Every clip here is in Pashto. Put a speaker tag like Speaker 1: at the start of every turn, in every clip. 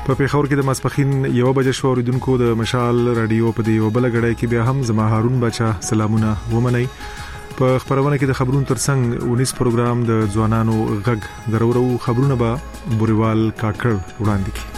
Speaker 1: په پیښور کې د ماسپخین 1 بجې شو اوریدونکو د مشال رادیو په دی وبل غړای کې بیا هم زما هارون بچا سلامونه ومنئ. په خبرونه کې د خبرونو ترڅنګ 19 پروګرام د ځوانانو غږ درورو خبرونه به بوريوال کاکړ وړاندې کړي.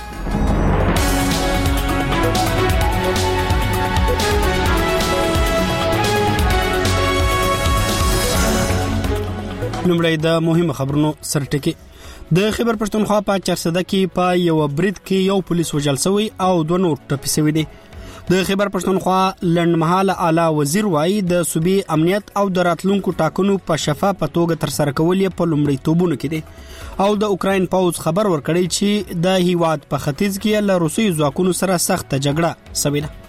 Speaker 2: لومړی د مهمه خبرونو سرټکی. د خیبر پښتونخوا په چارسده کې په یو برید کې یو پولیس وژل شوی او 2 نور ټپي شوی دي. د خیبر پښتونخوا لنډمهاله اعلی وزیر وایي د صوبې امنیت او د راتلونکو ټاکنو په شفافه توګه تر سره کول یې په لومړی توبونه کې دي او د اوکراین پوز خبر ورکړی چې د هیواد په ختیځ کې له روسي ځواکونو سره سخت جګړه شوې ده.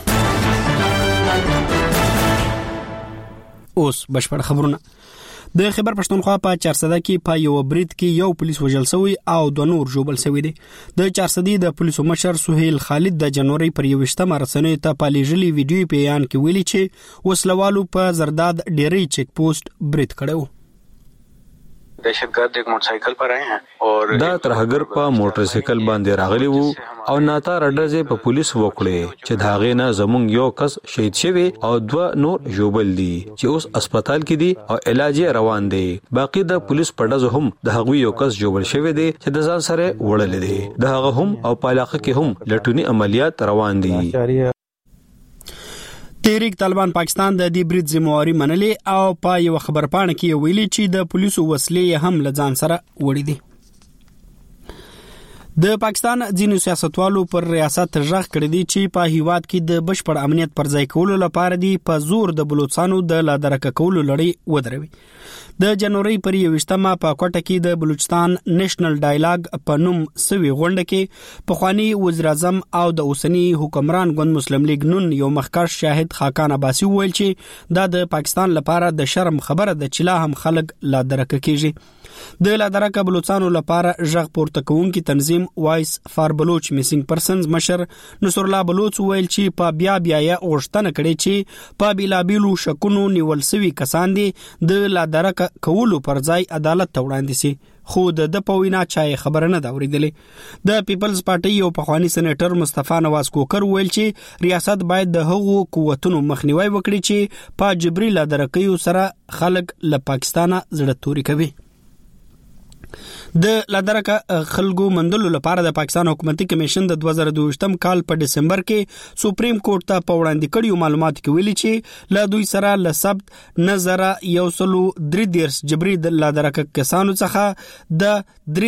Speaker 2: اوس بشپړ خبرونه. د خیبر پښتونخوا په چارسده کې په یو برید کې یو پولیس وژل شوی او 2 نور ژوبل شوی دي. د چارسدي د پولیسو مشر سهیل خالد د جنوري پر 21 رسنیو ته په لېږلي ویډیو بیان کې ویلي چې وسلوالو په زرداد ډيري چیک پوسټ برید کړو.
Speaker 3: दहशतगर्द एक मोटरसाइकिल पर आए हैं और
Speaker 4: دا ترهګر په موټر سایکل باندې راغلی وو او ناتا رډرځه په پولیس وکړي چې داغه نه زمونږ یو کس شهید شوی او 2 نور ژوبل دي چې اوس هسپتال کې دي او علاج روان دي. باقی د پولیس پړډز هم د هغوی یو کس ژوبل شوی دي چې د ځان سره وړل دي. د هغه هم او په علاقه کې هم لټونی عملیات روان دي.
Speaker 2: تحریک طالبان پاکستان د دې برید ذمہواری منلې او په یو خبرپاڼه کې ویلي چې د پولیسو وسلې هم لځان سره وړي دي. د پاکستان ځینو سیاستوالو پر ریاست ژغ کړی دی چې په هیواد کې د بشپړ امنیت پر ځای کولو لپاره دی په زور د بلوچستانو د لادرکه کولو لړۍ ودروي. د جنوري پر 21 په کوټه کې د بلوچستان نېشنل ډایلاګ په نوم سوي غونډه کې پخوانی وزیر اعظم او د اوسنی حکمران ګوند مسلم لیگ نون یو مخکښ شاهد خاقان عباسی ویل چې دا د پاکستان لپاره د شرم خبره ده چې لا هم خلک لادرکه کیږي. د لادرکه بلوچستانو لپاره ژغ پورته کوونکی تنظیم وایس فار بلوچ میسینګ پرسنز مشر نصر الله بلوچ ویل چې په بیا اوښتنه کړي چې په بیلابیلو شکونو نیول سوي کسان دي د لادرکه کولو پر ځای عدالت ته وړاندې سي. خو د پوینا چای خبره نه دا اوریدلې. د پیپلز پارټي یو پخوانی سېنیټر مصطفی نواز کوکر ویل چې ریاست باید د هغو قوتونو مخنیوي وکړي چې په جبري لادرکیو سره خلک له پاکستانه زړه توري کوي. د لادرکه خلکو مندلو لپاره د پاکستان حکومتي کمیشن د 2022 کال په دسمبر کې سپریم کورټ ته په وړاندې کړیو معلومات کې ویلي چې له دوی سره لسبت نظر یو سلو 3 جبري د لادرکه کسانو څخه د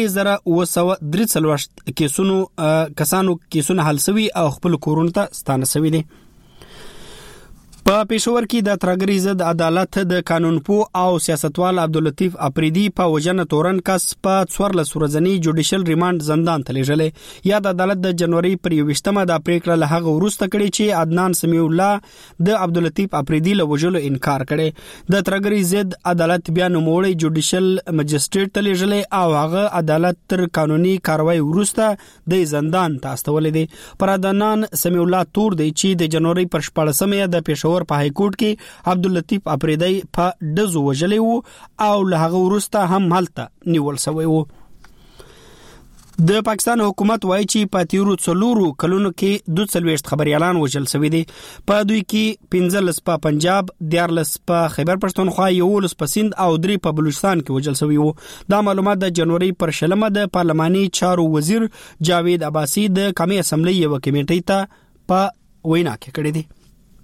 Speaker 2: 3943 کسانو حل شوی او خپل کورونو ته ستانه شوی دي. په پېښور کې د ترګری ضد عدالت د قانونپو او سیاستوال عبداللطیف اپریدي په وجنه تورن کس په 14 ورځنی جوډیشل ریماند زندان ته لیږلې. یا د عدالت د جنوري پر 21 د پریکړه له هغه وروسته کړي چې عدنان سمیع الله د عبداللطیف اپریدي له وجلو انکار کړي. د ترګری ضد عدالت بیا نوموړی جوډیشل مجسټریټ ته لیږلې او هغه عدالت تر قانوني کاروایی وروسته د زندان ته استولې دي. پر عدنان سمیع الله تور دی چې د جنوري پر 14 د پېښور په های کورټ کې عبداللطیف اپریدی په دزو وجلی وو او له هغه وروسته هم هلته نیول شوی وو. د پاکستان حکومت وایي چې په تیرو 4 کلونو کې 42 خبريالان وژل شوی دي. په دوی کې 15 په پنجاب، 14 په خیبر پښتونخوا، 11 په سند او 3 په بلوچستان کې وژل شوی وو. دا معلومات د جنوري پر 16 د پارلماني چارو وزیر جاوید عباسی د قومي اسمبلی یو کمیټې ته په وینا کې کړی دی.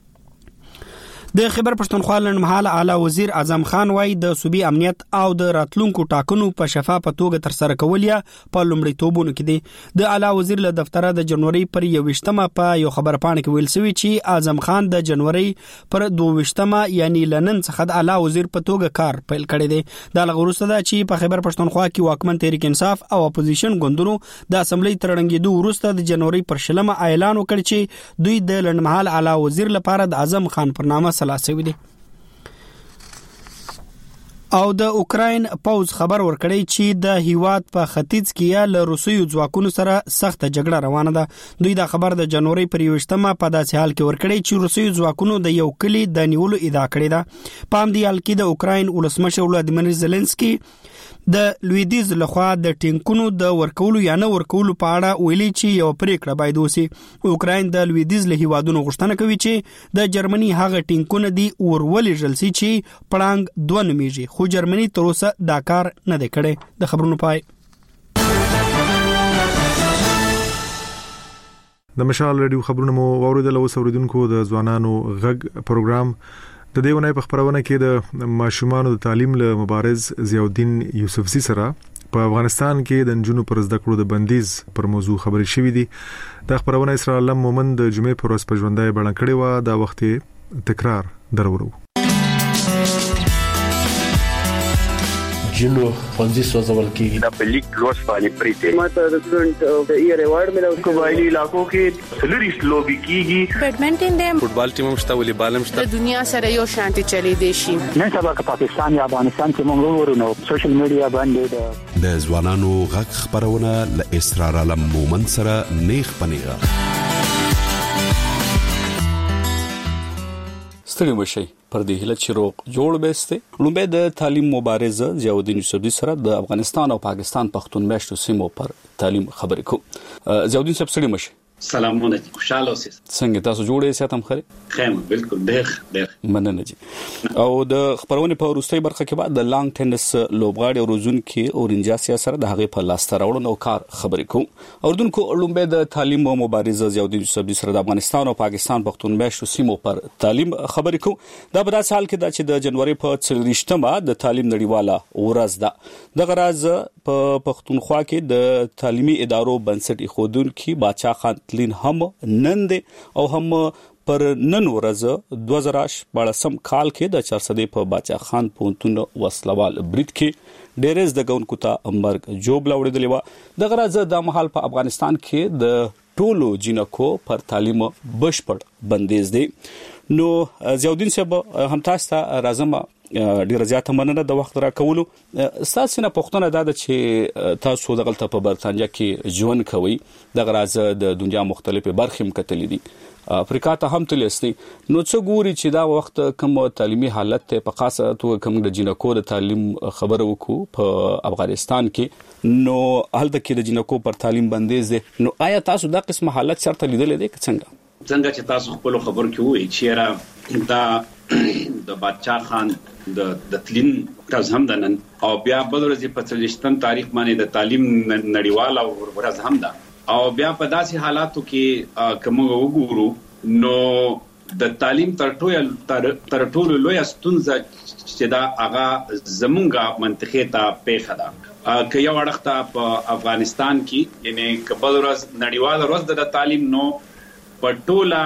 Speaker 2: د خیبر پښتونخوا لنډمهاله اعلی وزیر اعظم خان وایي د صوبې امنیت او د راتلونکو ټاکنو په شفافه توګه تر سره کول یا په لومړی توبونه کې دي. د اعلی وزیر له دفتره د جنوري پر 21 په یو خبرپاڼه کې ویل شوی چې اعظم خان د جنوري پر 22 یعنی لنن څخه د اعلی وزیر په توګه کار پیل کړی دی. دا لغوسته ده چې په خیبر پښتونخوا کې واکمن تحریک انصاف او اپوزیشن ګوندونو د اسمبلی ترړنګېدو وروسته د جنوري پر 16 اعلان وکړ چې دوی د لنډمهاله اعلی وزیر لپاره د اعظم خان پر نامه سلاسوي دي. او د اوکراین پوز خبر ورکړی چې د هیواد په ختیځ کې له روسي ځواکونو سره سخت جګړه روانه ده. دوی دا خبر د جنوري پر 21 په داسې حال کې ورکړی چې روسي ځواکونو د یو کلی د نیولو ادعا کړې ده. په همدې حال کې د اوکراین ولسمشر ولادیمیر زيلنسکي د لویدیز لخوا د ټینکونو د ورکولو یا نه ورکولو په اړه ویلي چې یو پریکړه باید وشي. اوکراین د لویدیز له هیوادونو غوښتنه کوي چې د جرمني هغه ټینکونه دی ورولې جلسي چې پړانګ 2 نومیږي، خو جرمني تر اوسه دا کار نه دی کړی. د خبرونو پای.
Speaker 1: د مشال رادیو خبرونه مو اوریدل. او اوریدونکو د ځوانانو غږ پروګرام د دې ونې په خبرونه کې د ماشومانو د تعلیم له مبارز ضیاءالدین یوسفزي سره په افغانستان کې د نجونو پر زده کړو د بندیز پر موضوع خبرې شوې دي. د خبرونه اسرائیل علم مومن د جمعې پر ورځ په ژوندۍ بڼه کړې و. دا وخت تکرار درورو.
Speaker 5: جنو خونځي سوځول کېږي
Speaker 3: دا په لیک لوس باندې پریته
Speaker 6: ماته د سټوډنټ د ایئر ایوارډ ملو.
Speaker 3: قبایلی علاقو کې سلریس لوبي کیږي،
Speaker 7: بیډمنټن دی،
Speaker 8: فوټبال ټیم هم شته، والیبال هم شته.
Speaker 7: د دنیا سره یو شانتي چلی دی شي.
Speaker 9: نن سبا که پاکستان یا افغانستان کې موږ ورونو سوشل میډیا باندې
Speaker 10: د ځوانانو غږ خبرونه ل اسرار علم مومن سره نیخ پنیغه.
Speaker 11: ستړي مشي پر دې هله چې روغ جوړ بهسته. لومبه د تعلیم مبارز ضیاءالدین یوسفزي سره د افغانستان او پاکستان پښتون میشتو سیمو پر تعلیم خبرې کو. ضیاءالدین صاحب ستړي مشي.
Speaker 12: سلامونه دي، خوشاله اوسئ.
Speaker 11: څنګه تاسو جوړې ساتم خره؟
Speaker 12: خیم بالکل ډېر
Speaker 11: مننه جی. او د خبرونه په وروستۍ برخه کې بعد د لانګ ټینس لوبغاړي اورزون کې اورنجا سره د هغه په لاس تراوړنو کار خبرې کوم. اردوونکو لومبه د تعلیم مبارز ضیاءالدین یوسفزي سره د افغانستان او پاکستان پښتون میشتو سیمو پر تعلیم خبرې کوم. دا په داسې حال کې دا چې د جنوري په 24مه د تعلیم نړیواله ورځ ده. د غراز په پښتونخوا کې د تعلیمي ادارو بنسټ ایښودونکو باچا خان تلین هم نن دي او هم پر نن ورځ 2014 کال کې د 400 په باچا خان پونتون وسلوال برید کې ډیرز د ګونکو ته مرګ جوب لاوړېدلی و. د غراز د محل په افغانستان کې د ټولو جنکو پر تعلیم بشپړ بندیز دی. نو ضیاءالدین صاحب هم تاسو ته راځم، ډیر زیاته مننه د وخت را کولو. تاسو نه پښتنه دا چې تاسو د غلطه په برتانیا کې ژوند کوي، د غراز د دنیا مختلفه برخې هم کتلې دي، افریقا ته هم تلستی. نو څه ګوري چې دا وخت کوم تعلیمي حالت ته په خاصه تو کوم د جنکو د تعلیم خبره وکړو په افغانستان کې، نو هلته کې د جنکو پر تعلیم بندیز دي. نو آیا تاسو دا قسم حالت چرته لیدلې دي
Speaker 12: څنګه چې تاسو خپل خبر کې وایي چې دا د باچا خان د تلین ورځ هم ده نن، او بیا بل ورځ په 30 تاریخ باندې د تعلیم نړیواله ورځ هم ده. او بیا په داسې حالاتو کې کوم وګورو نو د تعلیم تر ټولو لوی ستونزه چې دا هغه زمونږه منطقه ته پیښه ده. که یو اړخته په افغانستان کې یعنی کبل ورځ نړیواله ورځ د تعلیم نو په ټوله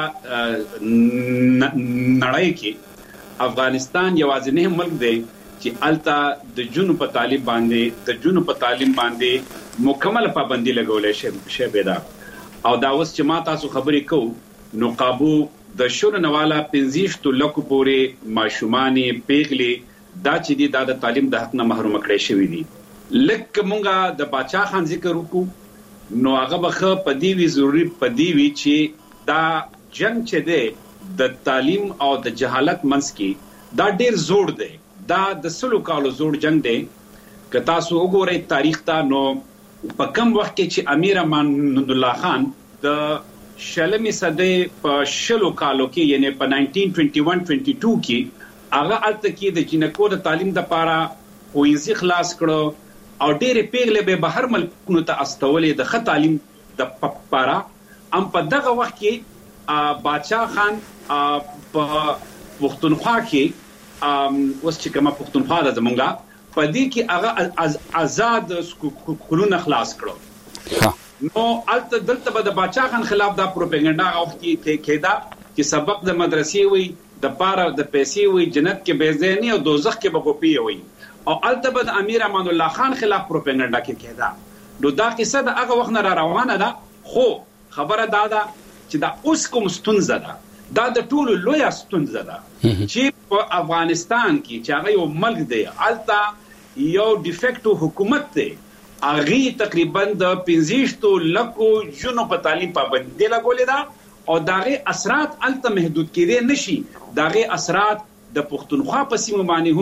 Speaker 12: نړۍ کې افغانستان یوازینی ملک دی چې التا د جنو په تعلیم باندې مکمل پابندي لګولې شوې ده. او دا اوس چې ما تاسو خبرې کوو نو قابو د شور نواله 15 لکو پورې ماشومانې پیغلي دا چې دي د تعلیم د حق نه محروم کړي شوې دي. لکه مونږه د باچا خان ذکر وکړو نو هغه بخه پدی وی ضروری پدی وی چې دا جنگ چې دی د تعلیم او د جهالت منځ کې دا ډیر زوړ دی، دا د 100 کالو زوړ جنگ دی. که تاسو وګورئ تاریخ ته نو په کم وخت کې چې امیر امان الله خان د شلمې صدۍ په 100 کالو کې یعنی په 1921-22 کې هغه الته کې د جنکو د تعلیم لپاره وینځي خلاص کړو او ډېرې پیغلې به بهر ملکونو ته استولې د ښه تعلیم د لپاره. ام په دغه وخت کې باچا خان په پښتونخوا کې اوس چې کومه پښتونخوا د زمونږه په دې کې هغه آزاد سکولونه خلاص کړو. نو الته دلته به د باچا خان خلاف دا پروپاګاندا او کېدا چې سبق د مدرسې وي د پاره د پیسې وي جنت کې بیزینی او دوزخ کې بغوپی وي او الته به د امیر امان الله خان خلاف پروپاګاندا کېدا. نو دا قصه د هغه وخت نه روانه ده، خو خبره دا ده چې دا اوس کوم ستونزه ده، دا د ټولو لوی ستونزه ده چې په افغانستان کې چې هغه یو ملک دی الته یو ډیفیکټو حکومت دی، هغه تقریبا د 15 لکو جنو په تعلیم پابندي لګولې ده او داغه اثرات الته محدود کېدې نشي. داغه اثرات د پښتونخوا په سیمه باندې هم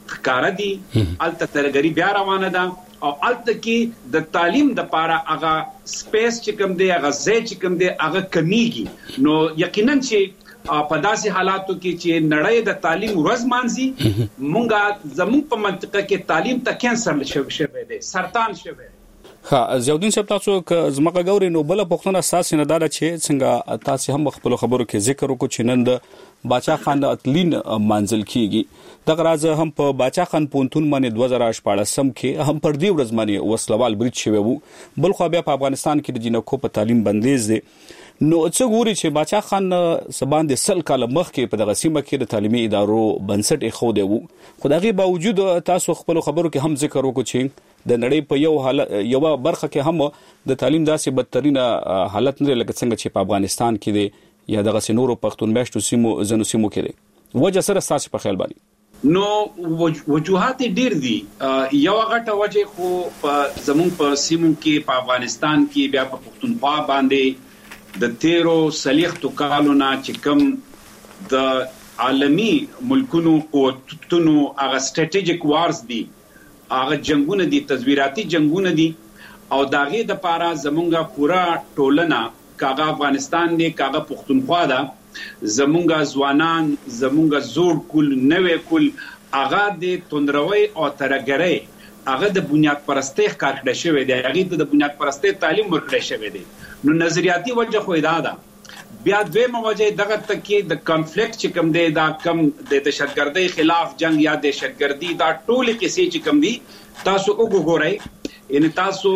Speaker 12: ښکارا دي الته ترګری بیا روانه ده او الته کې د تعلیم د پاره هغه سپیس چې کوم دی هغه ځای چې کوم دی هغه کمیږي نو یقینا چې په داسې حالاتو کې چې نړۍ د تعلیم ورځ مانځي مونږه زموږ په منطقه کې تعلیم ته کینسر شوی دی سرطان شوی دی.
Speaker 11: ها زیاودین صاحب تاسو که زمکه غوري نو بل پښتون اساس نه دا چې څنګه تاسو هم خپل خبرو کې ذکر وکړو چې نن د باچا خان د اتلین منزل کیږي د غراز هم په باچا خان پونتون باندې 2014 کې هم پر دی ورځ باندې وسلوال بریټ شوی وو بل خو بیا په افغانستان کې د جنکو په تعلیم بندیز دي نو څه ګوري چې باچا خان سبان د سل کال مخکې په دغه سیمه کې د تعلیمي ادارو بنسټ ایښو دی وو خدایي باوجود تاسو خپل خبرو کې هم ذکر وکړو چې د نړۍ په یو برخه کې هم د تعلیم داسې بدترین حالت نه لکه څنګه چې په افغانستان کې دی یا دغه سينورو پښتون میشتو سیمو زنو سیمو کې دی وجه سره تاسو په خیال باندې
Speaker 12: نو وجوهات ډیر دي یو غټه وجه خو په زمون په سیمو کې په افغانستان کې بیا په پښتونخوا باندې د 13 صلیختو کالونه چې کوم د عالمی ملکونو قوتونو هغه سټریټیجیک وارز دي هغه جنگونه دي تزویراتي جنگونه دي او داغه د پاره زمونږه پورا ټولنه کاغه افغانستان دی کاغه پښتونخوا ده زمونږه ځوانان زمونږه زوړ کول نوې کول هغه د توندروي او ترګرۍ هغه د بنیاد پرستی ښکار کړی شوی دی هغه د بنیاد پرستی تعلیم ورکړی شوی دی نو نظریاتي وجه خو دا ده بیا دویمه وجه دغه تکي د کانفلیکټ چې کوم دی دا کم د دهشتګردۍ خلاف جنگ یا دهشتګردي دا ټول کیسې چې کوم دي تاسو وګورئ ان تاسو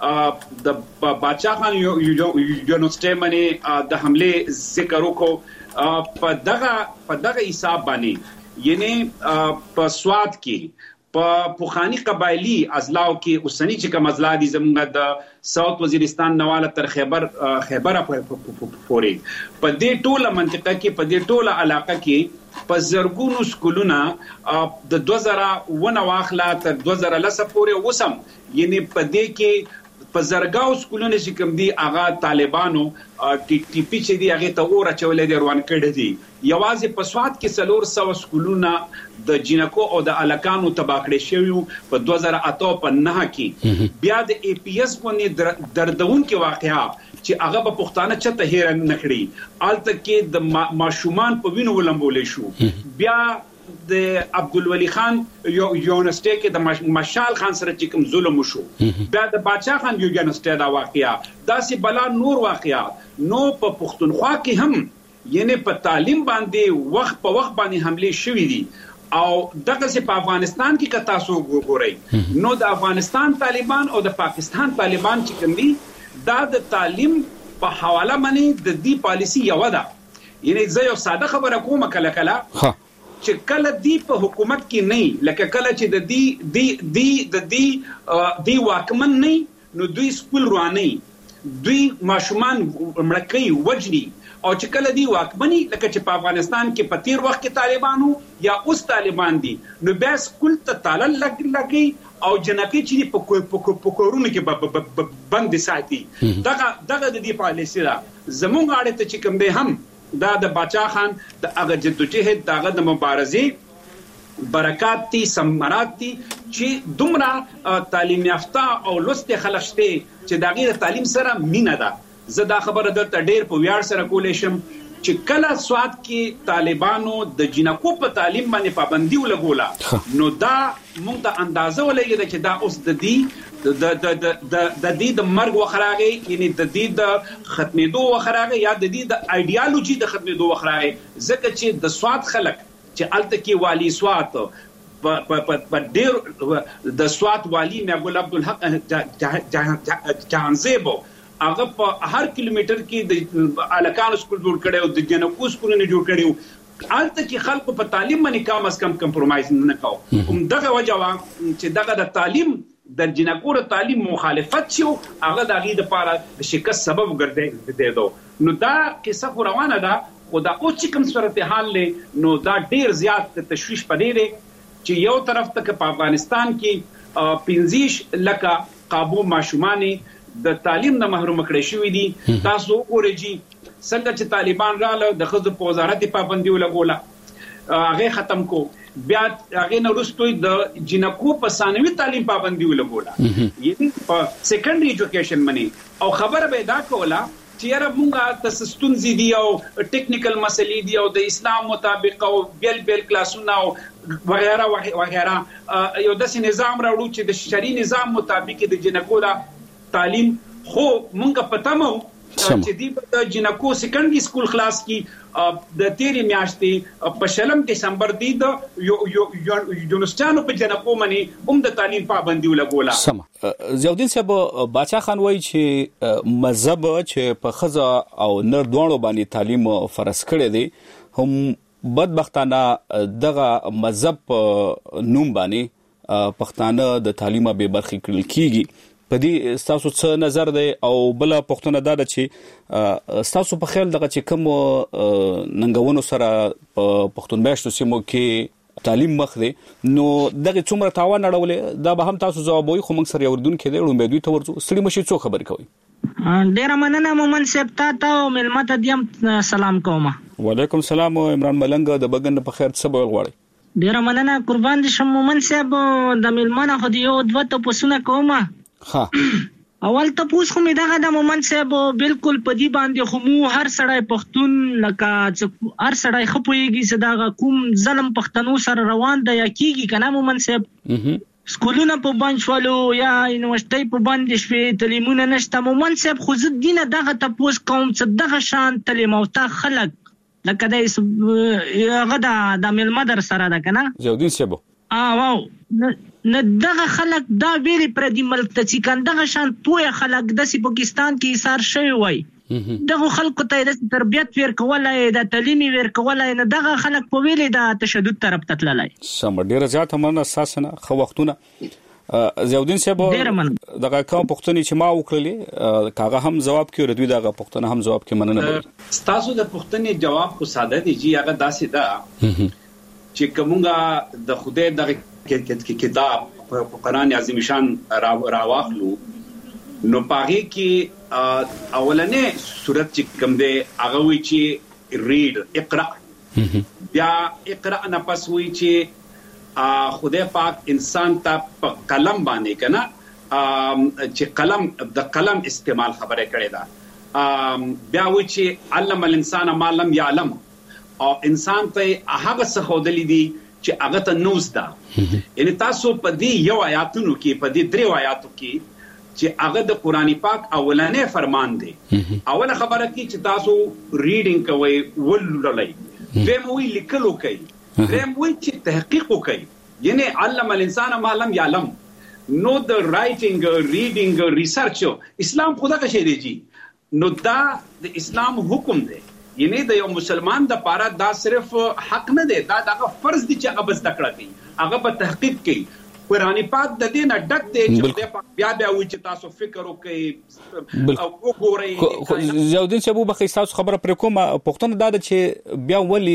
Speaker 12: د باچا خان یونیورسيټي باندې د حمله ذکر وکړو په دغه حساب باندې یعنی په سواد کې په پوخانی قبایلی ازلاو کې اوسنی چې کوم ازلا دي زموږ د ساوث وزیرستان نواله تر خیبر پورې په دې ټوله منطقه کې په دې ټوله علاقه کې په زرګونو سکولونه د 2000 واخلا تر 2010 پورې وسم یعنی په دې کې په زرګاو سکولونه چې کوم دي هغه طالبانو ټي پی چې دي هغه ته اور چولې دي روان کړي دي یوازې په سواد کې 400 سکولونه د جنکو او د الکانو تباکړې شوی په 2008 په 9 کې بیا د ای پی ایس باندې دردون کې واقعا چې هغه په پښتانه چته هیر نه کړی الته کې د ماشومان په وینو ولمبولې شو بیا د عبدالولی خان یونیورسيټي کې د مشال خان سره چې کوم ظلم وشو بیا د باچا خان یونیورسيټي دا واقعیا داسې بلا نور واقعات نو په پښتونخوا کې هم یعنی په تعلیم باندې وخت په وخت باندې حمله شوې دي او دغه چې په افغانستان کې کتا سو ګورئ نو د افغانستان طالبان او د پاکستان طالبان چې کوم دي دا د تعلیم په حواله باندې د دې پالیسی یو ده یعنی زه یو ساده خبره کوم کله چې کله دی په حکومت کې نه لکه کله چې د دی واکمن نه نو دوی سکول رواني دوی ماشومان مړکې وجني او چې کله دی واکمني لکه چې په افغانستان کې په تیر وخت کې طالبانو یا اوس طالبان دي نو بیا سکول ته تاله لګي او جنکې چې په کورونو کې بند ساتي دغه د دې پالیسي دا زموږ اړه ته چې کوم به هم دا د باچا خان د هغه جدوجہد دغه د مبارزې برکات دي ثمرات دي چې دومره تعلیم یافته او لوست خلشته چې دغه د تعلیم سره مینه ده زه دا خبره درته ډیر په ویاړ سره کولې شم چې کله سواد کې طالبانو د جنکو په تعلیم باندې پابندي ولګوله نو دا موږ ته اندازه ولګي چې دا اوس د دې د دې د مرګ وخراغي یعنی د دې د ختمېدو وخراغي یا د دې د ایډیالوژي د ختمېدو وخراغي ځکه چې د سواد خلک چې الته کې والی سواد په ډېر د سواد والی مګل عبدالحق جهانزیبو هغه په هر کیلومتر کې د الکان سکول جوړ کړي او د جنکو سکولونه جوړ کړي الته کې خلکو په تعلیم باندې کم از کم کمپرمایز نه کاوه کوم دغه وجه چې دغه د تعلیم د جنکو تعلیم مخالفت شو هغه د غي د لپاره د شکست سبب ګرځي نو دا کیسه روانه ده او دا او چې کوم صورتحال له نو دا ډیر زیات تشویش پدې دی چې یو طرف ته په افغانستان کې 15 لکه قابو ماشومانی د تعلیم نه محروم کړي شوې دي تاسو اورېږي څنګه چې طالبان رااله د خزو په وزارت پابندي ولګوله هغه ختم کو بیا هغه نه وروسته د جنکو په ثانوي تعلیم پابندي ولګوله یعنی په سیکنډري ایجوکیشن باندې او خبره به دا کوله چې یاره مونږه تاسو ستونزې دي او ټیکنیکل مسلې دي او د اسلام مطابق او بیل کلاسونه او وغیرہ وغیرہ یو داسې نظام راوړو چې د شرعي نظام مطابق د جنکو دا تعلیم خو مونږه پته مو چې دی په جنکو سیکنډري سکول خلاص کی د تیری میاشتې په 16 دسمبر دی د یونیورسيټانو په جنکو باندې د تعلیم پابندي ولګوله.
Speaker 11: سم زیاودین صاحب باچا خان وایي چې مذهب چې په خزه او نر دوانو باندې تعلیم فرض کړی دی هم بدبختانه دغه مذهب نوم باندې پښتانه د تعلیم به برخې کړل کیږي. په دې تاسو څه نظر دی او بل پښتنه دا ده چې تاسو په خیال دغه چې کوم ننګونو سره په پښتون میاشتو سیمو کې تعلیم مخ دی نو دغه څومره تاوان اړولې دا به هم تاسو جواب وي خو موږ سره یوردون کې دی لومبه دوی تورځو ستړي مشي څو خبرې کوي.
Speaker 8: ډیر مننه مومن صاحب ته او ملمت دیم سلام کوم.
Speaker 11: وعلیکم السلام عمران ملنګ د بګن په خیر څه بول غواړي.
Speaker 8: ډیر مننه قربان دي شم مومن صاحب د ملمنه خو دی یو دوه ته پوسونه کوم.
Speaker 11: ها
Speaker 8: اول ته پوس خو می دغه د مومن صاحب بالکل پدی باندې خو مو هر سړی پښتون لکه هر سړی خپويږي صداغه کوم ظلم پښتنو سره روان دی یا کیږي کنه مومن صاحب سکولونه په باندې شوالو یا یونیورسيټي په باندې شوي تعلیمونه نشته مومن صاحب خو زه دینه دغه ته پوس کوم چې دغه شان تعلیم او تا خلق لکه د غدا د ملمدر سره ده کنه
Speaker 11: زودین صاحب
Speaker 8: واو نه دغه خلک دا ویلي پر دې ملک ته چې کندغه شان پوهه خلک د پاکستان کې ایثار شوی وای دغه خلکو ته د تربیت ور کولای د تعلیمي ور کولای نه دغه خلک په ویلي د تشدد طرف ته تللای.
Speaker 11: سم ډیر زیات من اساسنه خو وختونه زیاودین صاحب دغه کوم پښتني چې ما وکړلې کاغه هم جواب کوي ردوی دغه پښتنه هم جواب کوي مننه
Speaker 12: تاسو د پښتني جواب کو ساده دي چې هغه داسې ده چې کومه د خدای د کتاب په قرآن عظیم شان راواخلو نو پاغي کې اولنې سورت چې کوم دی هغه وی چې ریډ اقرا بیا اقرا نه پس وی چې خدای پاک انسان ته په قلم باندې کنه چې قلم د قلم استعمال خبره کړې ده بیا وی چې علم الانسان ما لم يعلم او انسان ته هغه څه خودلې دي چې هغه ته نوز ده یعنی تاسو په دې یو آیاتونو کې په دې درې آیاتو کې چې هغه د قرآن پاک اولنې فرمان دی اوله خبره کې چې تاسو ریډینګ کوئ ولولئ دیم وی لیکلو کوي دیم وی چې تحقیق کوي یعنی علم الانسان ما لم يعلم نو د رائټینګ ریډینګ ریسرچ اسلام خدا کا شی دی جی نو دا د اسلام حکم دی یعنی د یو مسلمان د پاره دا صرف حق نه دی دا دغه فرض دی چې هغه بس تکړه کوي هغه په تحقیق کوي قرآن پاک د دې نه ډک دی چې بیا وی چې تاسو فکر وکړئ او وګورئ
Speaker 11: زیاودین صاحب به تاسو خبره پر کومه پښتون دا چې بیا ولی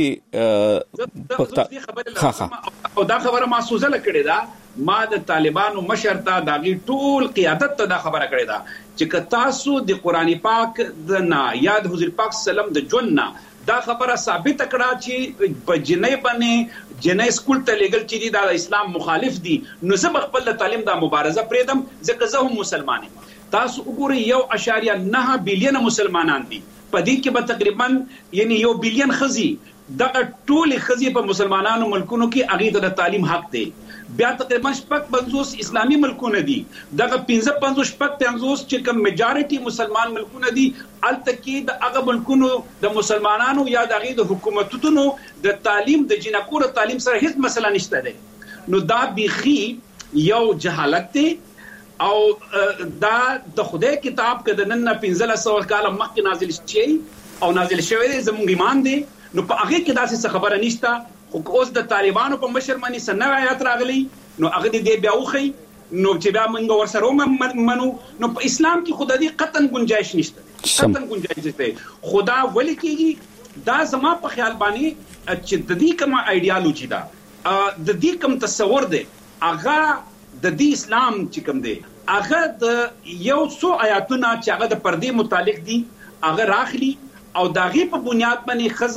Speaker 12: او دا خبره ما سوزله کړې ده ما د طالبانو مشر ته داغي ټول قیادت ته دا خبره کړې ده چې تاسو د قرآن پاک د نه یاد حضور پاک سلام د جنہ دا خبره ثابت کړه چې په جنې باندې جنې سکول ته لګل چې دا اسلام مخالف دي نو زه خپل تعلیم دا مبارزه پریدم ځکه زه هم مسلمان یم تاسو وګورئ 1.9 بلین مسلمانان دي په دې کې به تقریبا یعنی 1 بلین خزي دغه ټول خزي په مسلمانانو ملکونو کې هغه د تعلیم حق دی بیا تقریبا 50 اسلامي ملکونه دي دغه 55 چې کوم میجارټي مسلمان ملکونه دي التکی د هغه ملکونو د مسلمانانو یا د هغه د حکومتونو د تعلیم د جنکو تعلیم سره هیڅ مسله نشته ده نو دا بيخي یو جهالت دی او دا د خدای کتاب کې د نن 1500 کال مخکې نازل شي او نازل شوی دی زموږ ایمان دی نو په هغه کې داسې خبره نشته خو اوس د طالبانو په مشر باندې سنوي آیات راغلي نو هغه دې بیا وخی نو چې بیا موږ ورسره منو نو په اسلام کې خدای دې قطن گنجائش نشته قطن گنجائش نشته خدا ولی کېږي دا زما په خیال باندې چې د دې کوم ایډیالوژي دا د دې کوم تصور دی هغه د دې اسلام چې کوم دی هغه د یو څو آیاتونه چې هغه د پردې متعلق دي هغه راخلي او داغي په بنیاد باندې خزا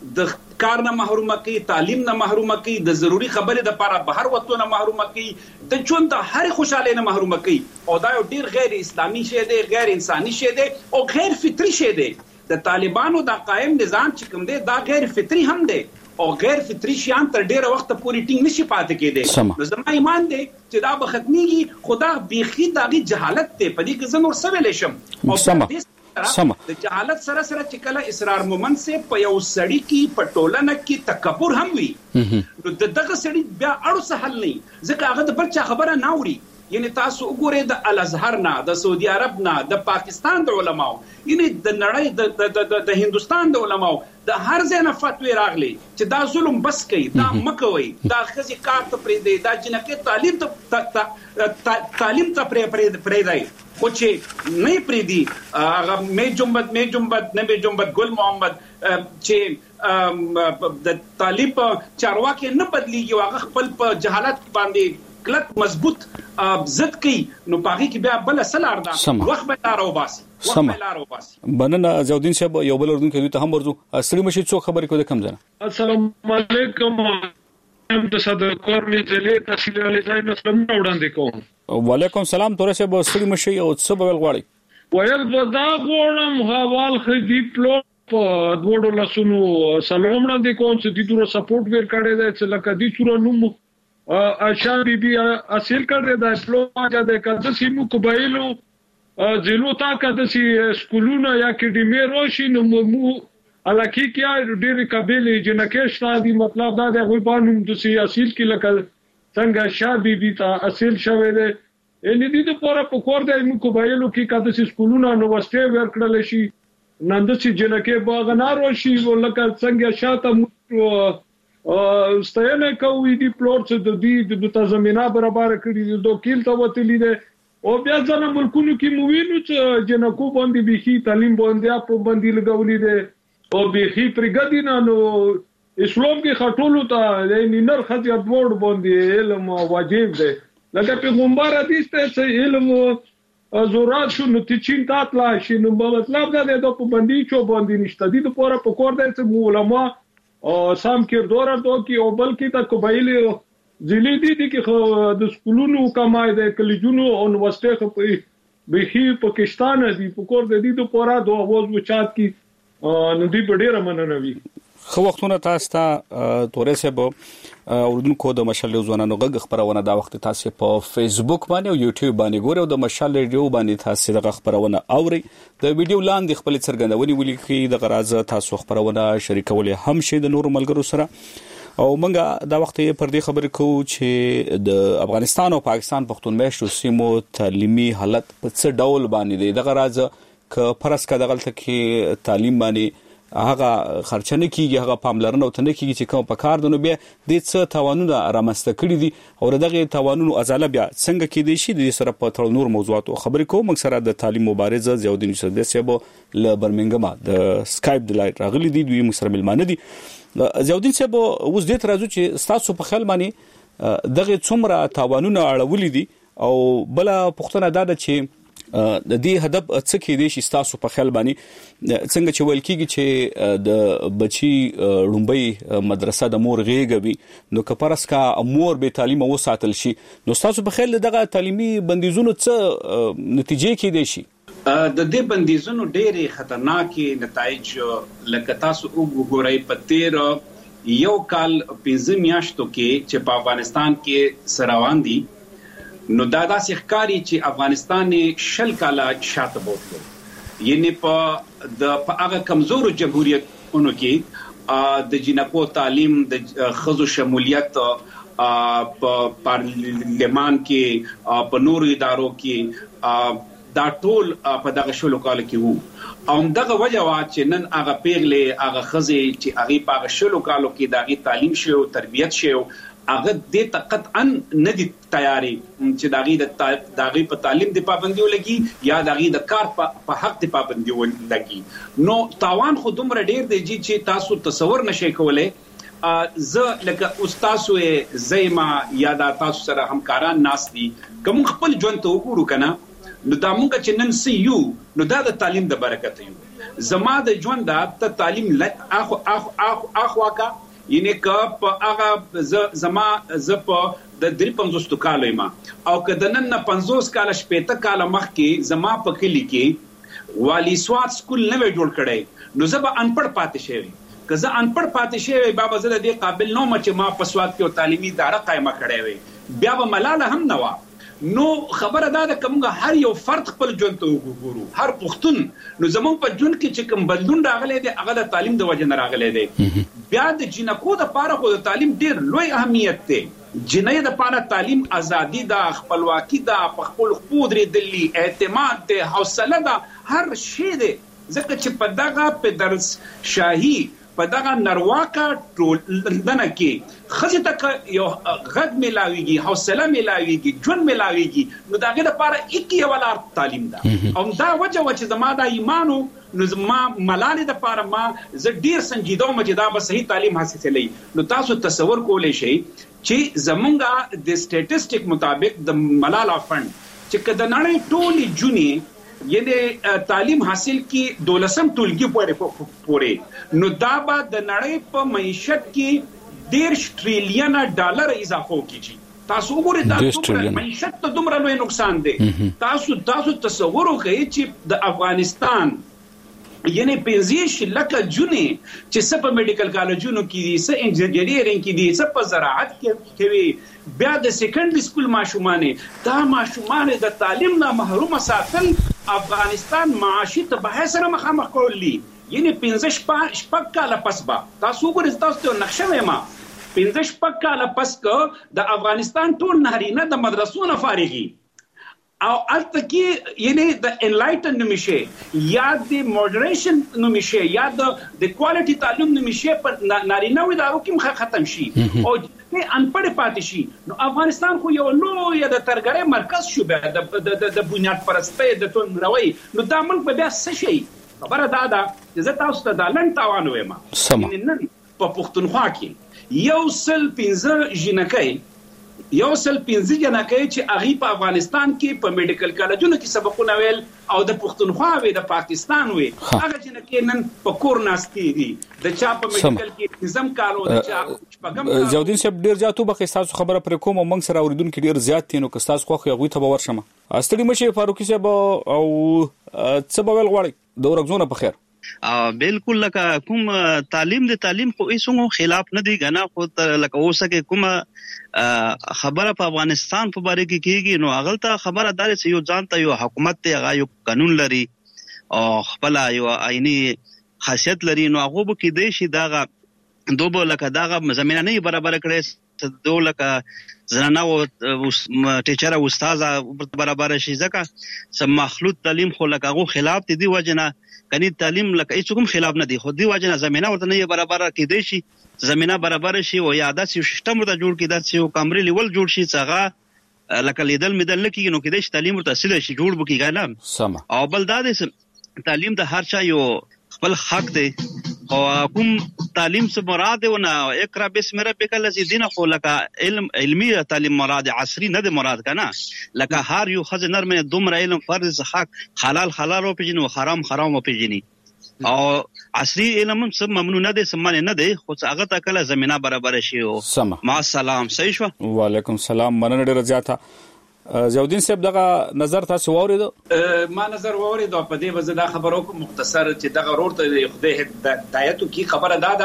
Speaker 12: د کار نه محروم کی، تعلیم نه محروم کی، د ضروری خبرې د لپاره بهر وته نه محروم کی، د ژوند د هر خوشاله نه محروم کی. او دا یو ډیر غیر اسلامي شی دی، غیر انساني شی دی او غیر فطری شی دی. د طالبانو د قائم نظام چې کوم دی دا غیر فطری هم دی او غیر فطری شیان تر ډیره وخت پورې ټینګ نشي پاتې کېدی. نو زما ایمان دی چې دا به ختميږي، خدا بيخي داغي جهالت ته پدې کې زنور سویل شم. او د جهالت سره سره چې کله اسرار مومن سي په یو سړی کې په ټولنه کې تکبر هم وي، نو دغه سړی بیا اړو سهل نه ځکه هغه د بل چا خبره نه اوري. یعنی تاسو وګورئ د الازهر نه، د سعودي عرب نه، د پاکستان د علماو، یعنی د نړۍ د هندستان د علماو، د هر ځای نه فتوی راغلي چې دا ظلم بس کوي، دا مکوي، دا خزي کار ته پرې دی، دا جنکه تعلیم ته پرې دی. خو چې نه پرې دی هغه می جنبت نه به جنبت ګل محمد چې د طالب چارواکي نه بدلیږي، هغه خپل په جهالت باندې کلک مضبوط ضد کوي، نو پاږي کې بیا بل سلار دا وخت به لار او باسي.
Speaker 11: بننه زودین صاحب یو بل اردن کې ته هم ورزو سړي مشي څو خبرې کوي کم ځنه.
Speaker 13: السلام علیکم، د صدر کورنی ضلع تحصیل علی ځای نسلم وړاندې کوم.
Speaker 11: وعلیکم السلام تور صاحب سړي مشي او څه بل غواړي؟
Speaker 13: ویل دا غوړم حوال خدي پلوټ په دوړو لاسونو سلام وړاندې کوم چې د دورو سپورټ ور کړی دی چې لکه دې چورو نوم اشا بی بی اصل کړی دا پلوټ د کده سیمو قبایلو زلو تا کده سی سکولونه یا اکیډمي روشي نو مو الکی کیا ډېر قبیله جنکه شادي مطلب دا د غوي بانوم د سی اصل کې لکه څنګه اشا بی بی تا اصل شوه دی ان دې د پوره په کور د مو قبایلو کې کده سی سکولونه نو واستي ورکړل شي نند سی جنکه باغنار شي ولکه څنګه شاته ستاینه کوي دی پلوټ د دې د تضمینه برابر کړی دی دوکیل ته وتلی دی او بیا ځنه ملکونو کې مووینو چې جنکو باندې بيخي تعلیم باندې په باندې لګولې دی او بيخي پرګدینا نو اسلام کې خټولو ته د نینر خځه دوړ باندې علم واجب دی لکه پیغمبر حدیث ته چې علم زورات شو نو تچین تاتلا شي نو مطلب دا د په باندې چو باندې نشته دي د پوره په کور دی چې علماء او سام کردور تو کې او بلکې د قبایلی ضلع دي کې د سکولونو کمای د کلیجونو او یونیورسيټي په بهي پاکستان دي په کور د دې د پورا دوه اوس وچات کې نو دې ډېر مننوي.
Speaker 11: خو وختونه تاسو ته تورې سه اردوونکو د مشال ځوانانو غږ خبرونه دا وخت تاسو په فیسبوک باندې او یوټیوب باندې ګورئ او د مشال ریډیو باندې تاسو د خبرونه اورئ. د ویډیو لاندې خپل څرګندونې ولیکئ، د غراز تاسو خبرونه شریکول هم شي د نورو ملګرو سره. او منګه دا وخت پر دې خبرې کوو چې د افغانستان او پاکستان پښتون میشتو سیمو تعلیمي حالت په څه ډول باندې دی. د غراز ک فرض کا دغلت کې تعلیم باندې هغه خرچنه کیږي، هغه پاملرنه او تنه کیږي چې کوم په کار دنو بیا د څه توانونه رامسته کړی دي او دغه توانونو ازاله بیا څنګه کېدي شي د سره په تړ نور موضوعات او خبرې کوم. موږ سره د تعلیم مبارزه زیودین یوسف صاحب له برمنګم د سکایپ د لایټ راغلي دي، دوی موږ سره ملمانه دي. زیودین صاحب اوس دې ترازو چې تاسو په خیال باندې دغه څومره توانونه اړولې دي او بل پښتنه دا چې د دې هدف څه کې دي چې تاسو په خیال باندې څنګه چې ویل کېږي چې د بچي لومبي مدرسه د مور غېږوي نو کپرس کا امور به تعلیم او ساتل شي نو تاسو په خیال دغه تعلیمي بندیزونو څه نتیجې کې دي شي؟
Speaker 12: د دې بندیزونو ډېرې خطرناکې نتایج لکه تاسو وګورئ په 13 یو کال 15 میاشتو کې چې په افغانستان کې سروان دي نو دا داسې ښکاري چې افغانستان شل کاله شاته بوتلو، یعنی په هغه کمزورو جمهوریتونو کې د جنکو تعلیم، د ښځو شمولیت په پارلمان کې، په نورو ادارو کې دا ټول په دغه شلو کالو کې وو. او دغه وجه وا چې نن هغه پیغلې، هغه ښځې چې هغې په هغه شلو کالو کې د هغې تعلیم شي او تربیت شي هغه دې ته قطعا نه دي تیاری چې د هغې په تعلیم د پابندي ولګي یا د هغې د کار په حق د پابندي ولګي. نو تاوان خو دومره ډېر دی چې تاسو تصور نشئ کولی. زه لکه اوس تاسو یې زیما یا دا تاسو سره همکاران ناست دي، که موږ خپل ژوند ته وګورو که نه نو دا مونږ چې نن سيو نو دا د تعلیم د برکت یو زما د ژوند د تعلیم اخو کا ینه ک په هغه زما ز په د 53 کال ما او که د نن 50 کال شپته کال مخ کې زما په کلی کې والی سواد سکول نه جوړ کړي نو زه به انپړ پاتې شوی که زه انپړ پاتې شوی بابا زه د دې قابل نو چې ما په سواد کې تعلیمي اداره قائمه کړې وي بیا به ملاله هم نه و نو خبره دا ده کومه هر یو فرد خپل ژوند ته وګورو هر پښتون نو زموږ په ژوند کې چې کوم بدلون راغلی دی هغه د تعلیم د وجه نه راغلی دی بیا د جنکو د پاره خو د تعلیم ډیر لوی اهمیت دی جنې د پاره تعلیم ازادي دا خپلواکي دا خپل خپودري دلی اعتماد دی حوصله دا هر شی دی ځکه چې په دغه په درس شاهي په دغه نرواکا ټول دنه کې خځه تک یو غږ ملاويږي حوصله ملاويږي ژوند ملاويږي نو داګه لپاره اکی ولار تعلیم ده او دا وجه چې زما د ایمانو نو زما ملالې د لپاره ما ز ډیر سنجیده مې دا به صحیح تعلیم حاصلې نو تاسو تصور کولای شئ چې زمونږه د سټیټسټیک مطابق د ملاله فند چې کله نړۍ ټولي جونی یعنی تعلیم حاصل کی 12 ټولګي پورې نو دا به د نړۍ په معیشت کې 1.5 ټریلیون ډالر اضافه کیږي تاسو وګورئ دا معیشت ته دومره لوی نقصان دی تاسو تصور وکړئ چې د افغانستان یعنی 15 لک جونې چې څه په میډیکل کالجونو کې دي څه انجینرینګ کې دي څه په زراعت کې کوي بیا د سیکنډري سکول ماشومانه دا ماشومانه د تعلیم نه محروم ساتل افغانستان معاشي تباہی سره مخامخ کولی یعنی 15 کال پس با تاسو وګورئ تاسو ته نقشه وایم 15 کال پس کو د افغانستان ټول نهرینه د مدرسو نه فارغي او البته کې یعنی د انلایټن نمیشه یا د مودریشن نمیشه یا د کوالټي تعلیم نمیشه په نارینه و ادارو کې ختم شي او انپړ پاتې شي نو افغانستان خو یو لوی د ترګری مرکز شو د بنیاد پرستی د تون روي نو دا ملک به بیا څه شي خبره دا ده چې زه تاسو ته د لن تاوان وایم نن په پښتونخوا کې یو سل 15 جنکۍ یو سل 15 جنکۍ چې اغي په افغانستان کې په میډیکل کالجونو کې سبقونه ویل او د پښتونخوا وی د پاکستان وی هغه جنکۍ نن په کور ناستي دي د چا په میډیکل کې نظام کارو د چا پغم
Speaker 11: زیاودین صاحب ډیر زیاتو به تاسو خبره پر کوم موږ سره اوریدونکو ډیر زیات تینو که تاسو خو غوي ته باور شمه استړي مشه فاروقي صاحب او څه به ول غواړي د ورغزونه په خیر
Speaker 14: بالکل لکه کوم تعلیم خو هیڅ خلاف نه دی غنا خو لکه اوسه کوم خبره په افغانستان په باره کې کیږي نو هغه خبره دار چې یو ځان ته یو حکومت ته هغه یو قانون لري او خپل یو عیني خاصیت لري نو هغه به کې دی شي داغه دوبه لکه داغه زمينه نه برابر کړي دوه لکه زنانه او ټیچر او استاد برابر شي ځکه سم مخلوط تعلیم خو لکه هغه خلاف دي وجنه کني تعلیم لکه هیڅ کوم خلاف نه دي خو دی وجنه زمينه ورته نه برابر کېدی شي زمينه برابر شي او یاده سیستم ورته جوړ کېدای شي او کمرې لیول جوړ شي څنګه لکه لیدل مدل کې نو کېدای شي تعلیم ورته اصل شي جوړ بکیږي نه
Speaker 11: سم
Speaker 14: او بل دا دي تعلیم د هر چا یو خپل حق دی او کوم تعلیم څخه مراد ونه اقرا بسم ربک الذی دین خو لکه علمی تعلیم مراد عصری نه دی مراد کنه لکه هر یو خزه نرمه دومره علم فرض حق حلال او پیجن او حرام او پیجنی او عصری علم سم ممنوع نه دي سمانه نه دي خو هغه تکله زمينه برابر شي او ما سلام صحیح شو
Speaker 11: وعلیکم السلام مننه ډیر زیاته زیاودین صاحب دغه نظر تاسو واورید
Speaker 12: ما نظر واورید په دې وزه دا خبرو کو مختصر چې دغه ورته خدای هدایتو کی خبره داده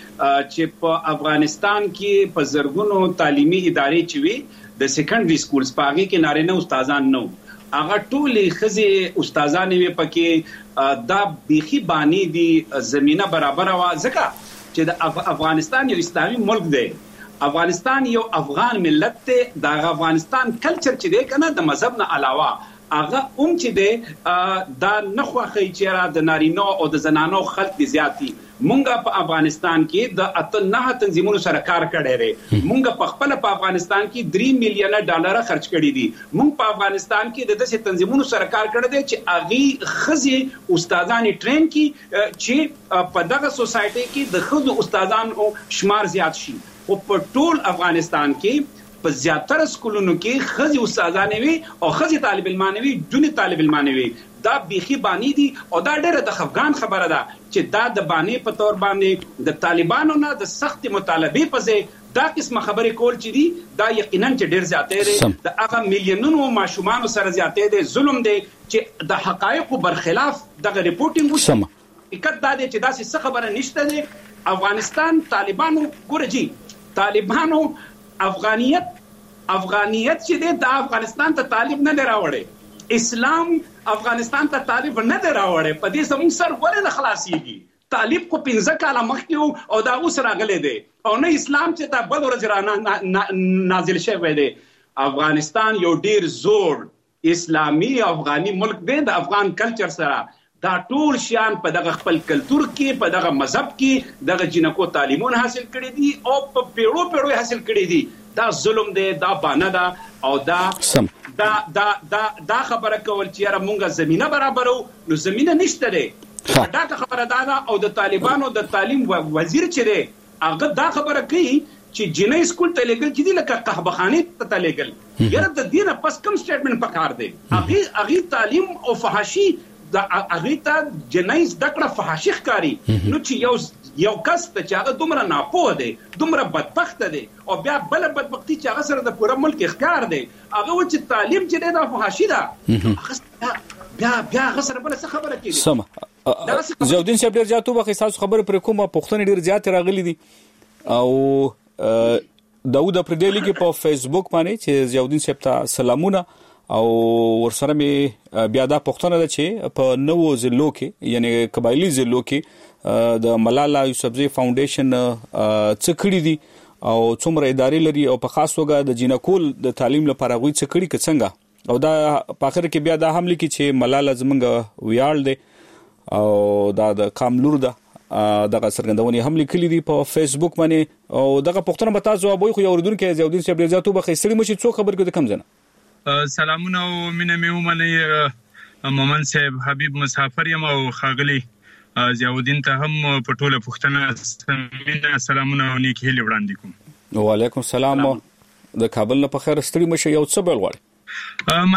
Speaker 12: چې په افغانستان کې په زرګونو تعلیمي ادارې چوي د سیکنډري سکولز پاغي کې نارینه استادان نو هغه ټولې خزي استادان وي پکې دا بيخي بانی دي زمينه برابر وا ځکه چې د افغانستان یو اسلامي ملک دی افغانستان یو افغان ملت ته د افغانستان کلچر چې دی کنه د مذهب نه علاوه هغه چې دی دا نخوخی چې د نارینو او د زنانو خلک دي زیاتی مونږه په افغانستان کې د اتنه تنظیمونو سره کار کړی دی مونږه په خپل په افغانستان کې 3 میلیون ډالر خرج کړی دي مونږ په افغانستان کې د داسې تنظیمونو سره کار کړی دی چې اغي خزي استادان ټرین کی چې په دغه سوسایټي کې د خزو استادانو شمار زیات شي او په ټول افغانستان کې په زیاتره سکولونو کې خزي استادانه وي او خزي طالب علمان وي جونی طالب علمان وي دا بيخي بانی دي او دا ډېره د خفغان خبره ده چې دا د بانی په تور باندې د طالبانو نه د سخت مطالبه پځه دا قسمه خبرې کول چې دي دا یقینا چې ډېر زیاتې دي د هغه میلیونونو ماشومان سره زیاتې دي ظلم دي چې د حقایقو برخلاف دغه ریپورتینګ وشي حقیقت دا دی چې دا څه خبره نشته دي افغانستان طالبانو ګورجی طالبانو افغانیت چې دی د افغانستان ته طالب نه راوړي اسلام افغانستان ته طالب نه راوړي په دې سمون سر ولې نه خلاصيږي طالب کو 15 کاله مخکې او دا اوس راغلی دی او نه اسلام چې تا بل ورځ نازل شوی دی افغانستان یو ډیر زور اسلامي افغاني ملک دی د افغان کلچر سره دا ټول شیان په دغه خپل کلچر کې په دغه مذهب کې دغه جنکو تعلیمون حاصل کړي دي او په پیړو حاصل کړي دي دا ظلم دی دا بانه ده او دا خبره کول چې یاره مونږه زمينه برابرو نو زمينه نشته دی دا خبره ده او د طالبانو د تعلیم وزیر چې دی هغه دا خبره کوي چې جنې سکول ته لګل چې دی لکه قهوهخانه ته لګل یاره د دینه پس کوم سټیټمنټ پکار دی هغه تعلیم او فحاشي دا هغه ته جنې دکړه فحاشي ښکاری نو چې یو کس ته چې هغه دومره ناپوه دی دومره بدبخت دی او بیا بل بدبختی چې هغه سره د پوره ملک ښکار دی هغه و چې تعلیم چې دی دا فحاشي ده بیا هغه سره بل څه خبره کوي
Speaker 11: سم زیاودین صاحب ډیر زیاتو وخت تاسو خبره پر کومه پښتون ډیر زیات راغلي دي او داوود پردیلی کې په فیسبوک باندې چې زیاودین صاحب ته سلامونه او ورسره می بیا دا پښتون ده چې په نوو ضلعو کې یعنی قبایلی ضلعو کې د ملالا یوسفزئی فاونډیشن څه کړی دي او څومره ادارې لري او په خاص توګه د جنکول د تعلیم لپاره غوي څه کړی څنګه او دا په اخر کې بیا دا هم لیکي چې ملالا زمونږ ویاړ دی او دا د کاملور ده دغه سرګندونې هم لیکلي دي په فیسبوک باندې او دغه پښتنه به تاسو وایي خو یو اردوونکو زیاودین صاحب ډیر زیاتو به خېستړي مشي څو خبر کې کم ځنه
Speaker 15: سلامونه او مینه مې ومني مومن صاحب حبیب مسافر یم او خاغلی زیاودین ته هم په ټوله پښتنه مینه سلامونه او نیک هیله وړاندې کوم
Speaker 11: وعلیکم السلام د کابل نه په خیر ستړي مشي یو څه بل غواړي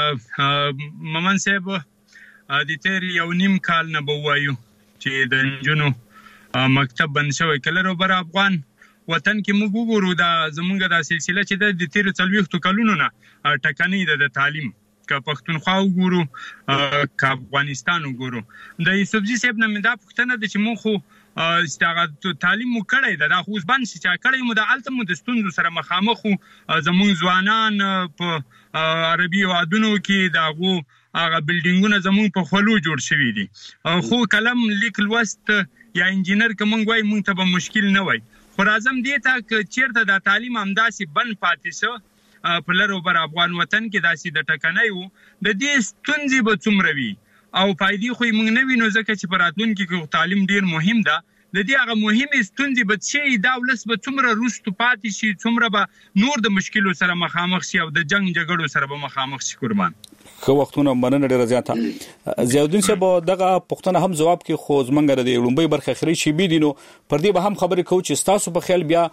Speaker 15: مننه مومن صاحب د تیر یو نیم کال نه بوایو چې د جنونو مکتب بند شوی کله رو بر افغان وطن کې موږ وګورو دا زمونږ د سلسله چې د تیر 40 کلونو نه ټکنۍ د تعلیم که پښتونخوا وګورو که افغانستان وګورو د یوسفزئی صاحب نه دا پښتنه د چې موږ خو استغاثه تعلیم مو کړی دا خو ځبان چې کړی مو د الته مو د ستونزو سره مخامخ زمونږ ځوانان په عربي وادونو کې داغو هغه بلډینګونه زموږ په خلو جوړ شوي دي خو کلم لیک لوست یا انجینر کوم غوي مونږ ته به مشکل نه وای خو راځم دې ته چې چیرته د تعلیم همداسي بند پاتې شو په لرو بر افغان وطن کې داسي د ټکنۍ وو د دې ستونزې به څومره وي او فائدې خو موږ نه وینو ځکه چې په راتلونکي کې تعلیم ډیر مهم ده د دې هغه مهمه ستونزې به چې دا ولس به څومره روستو پاتې شي څومره به نور د مشکلو سره مخامخ شي او د جنگ جګړو سره به مخامخ شي قربان
Speaker 11: خو وختونه مننه ډیره زیاته زیاودین صاحب دغه پښتنه هم جواب کې خو زمنګ د لومبي برخه خري شي بيدینو پر دې به هم خبرې کوو چې تاسو په خیال بیا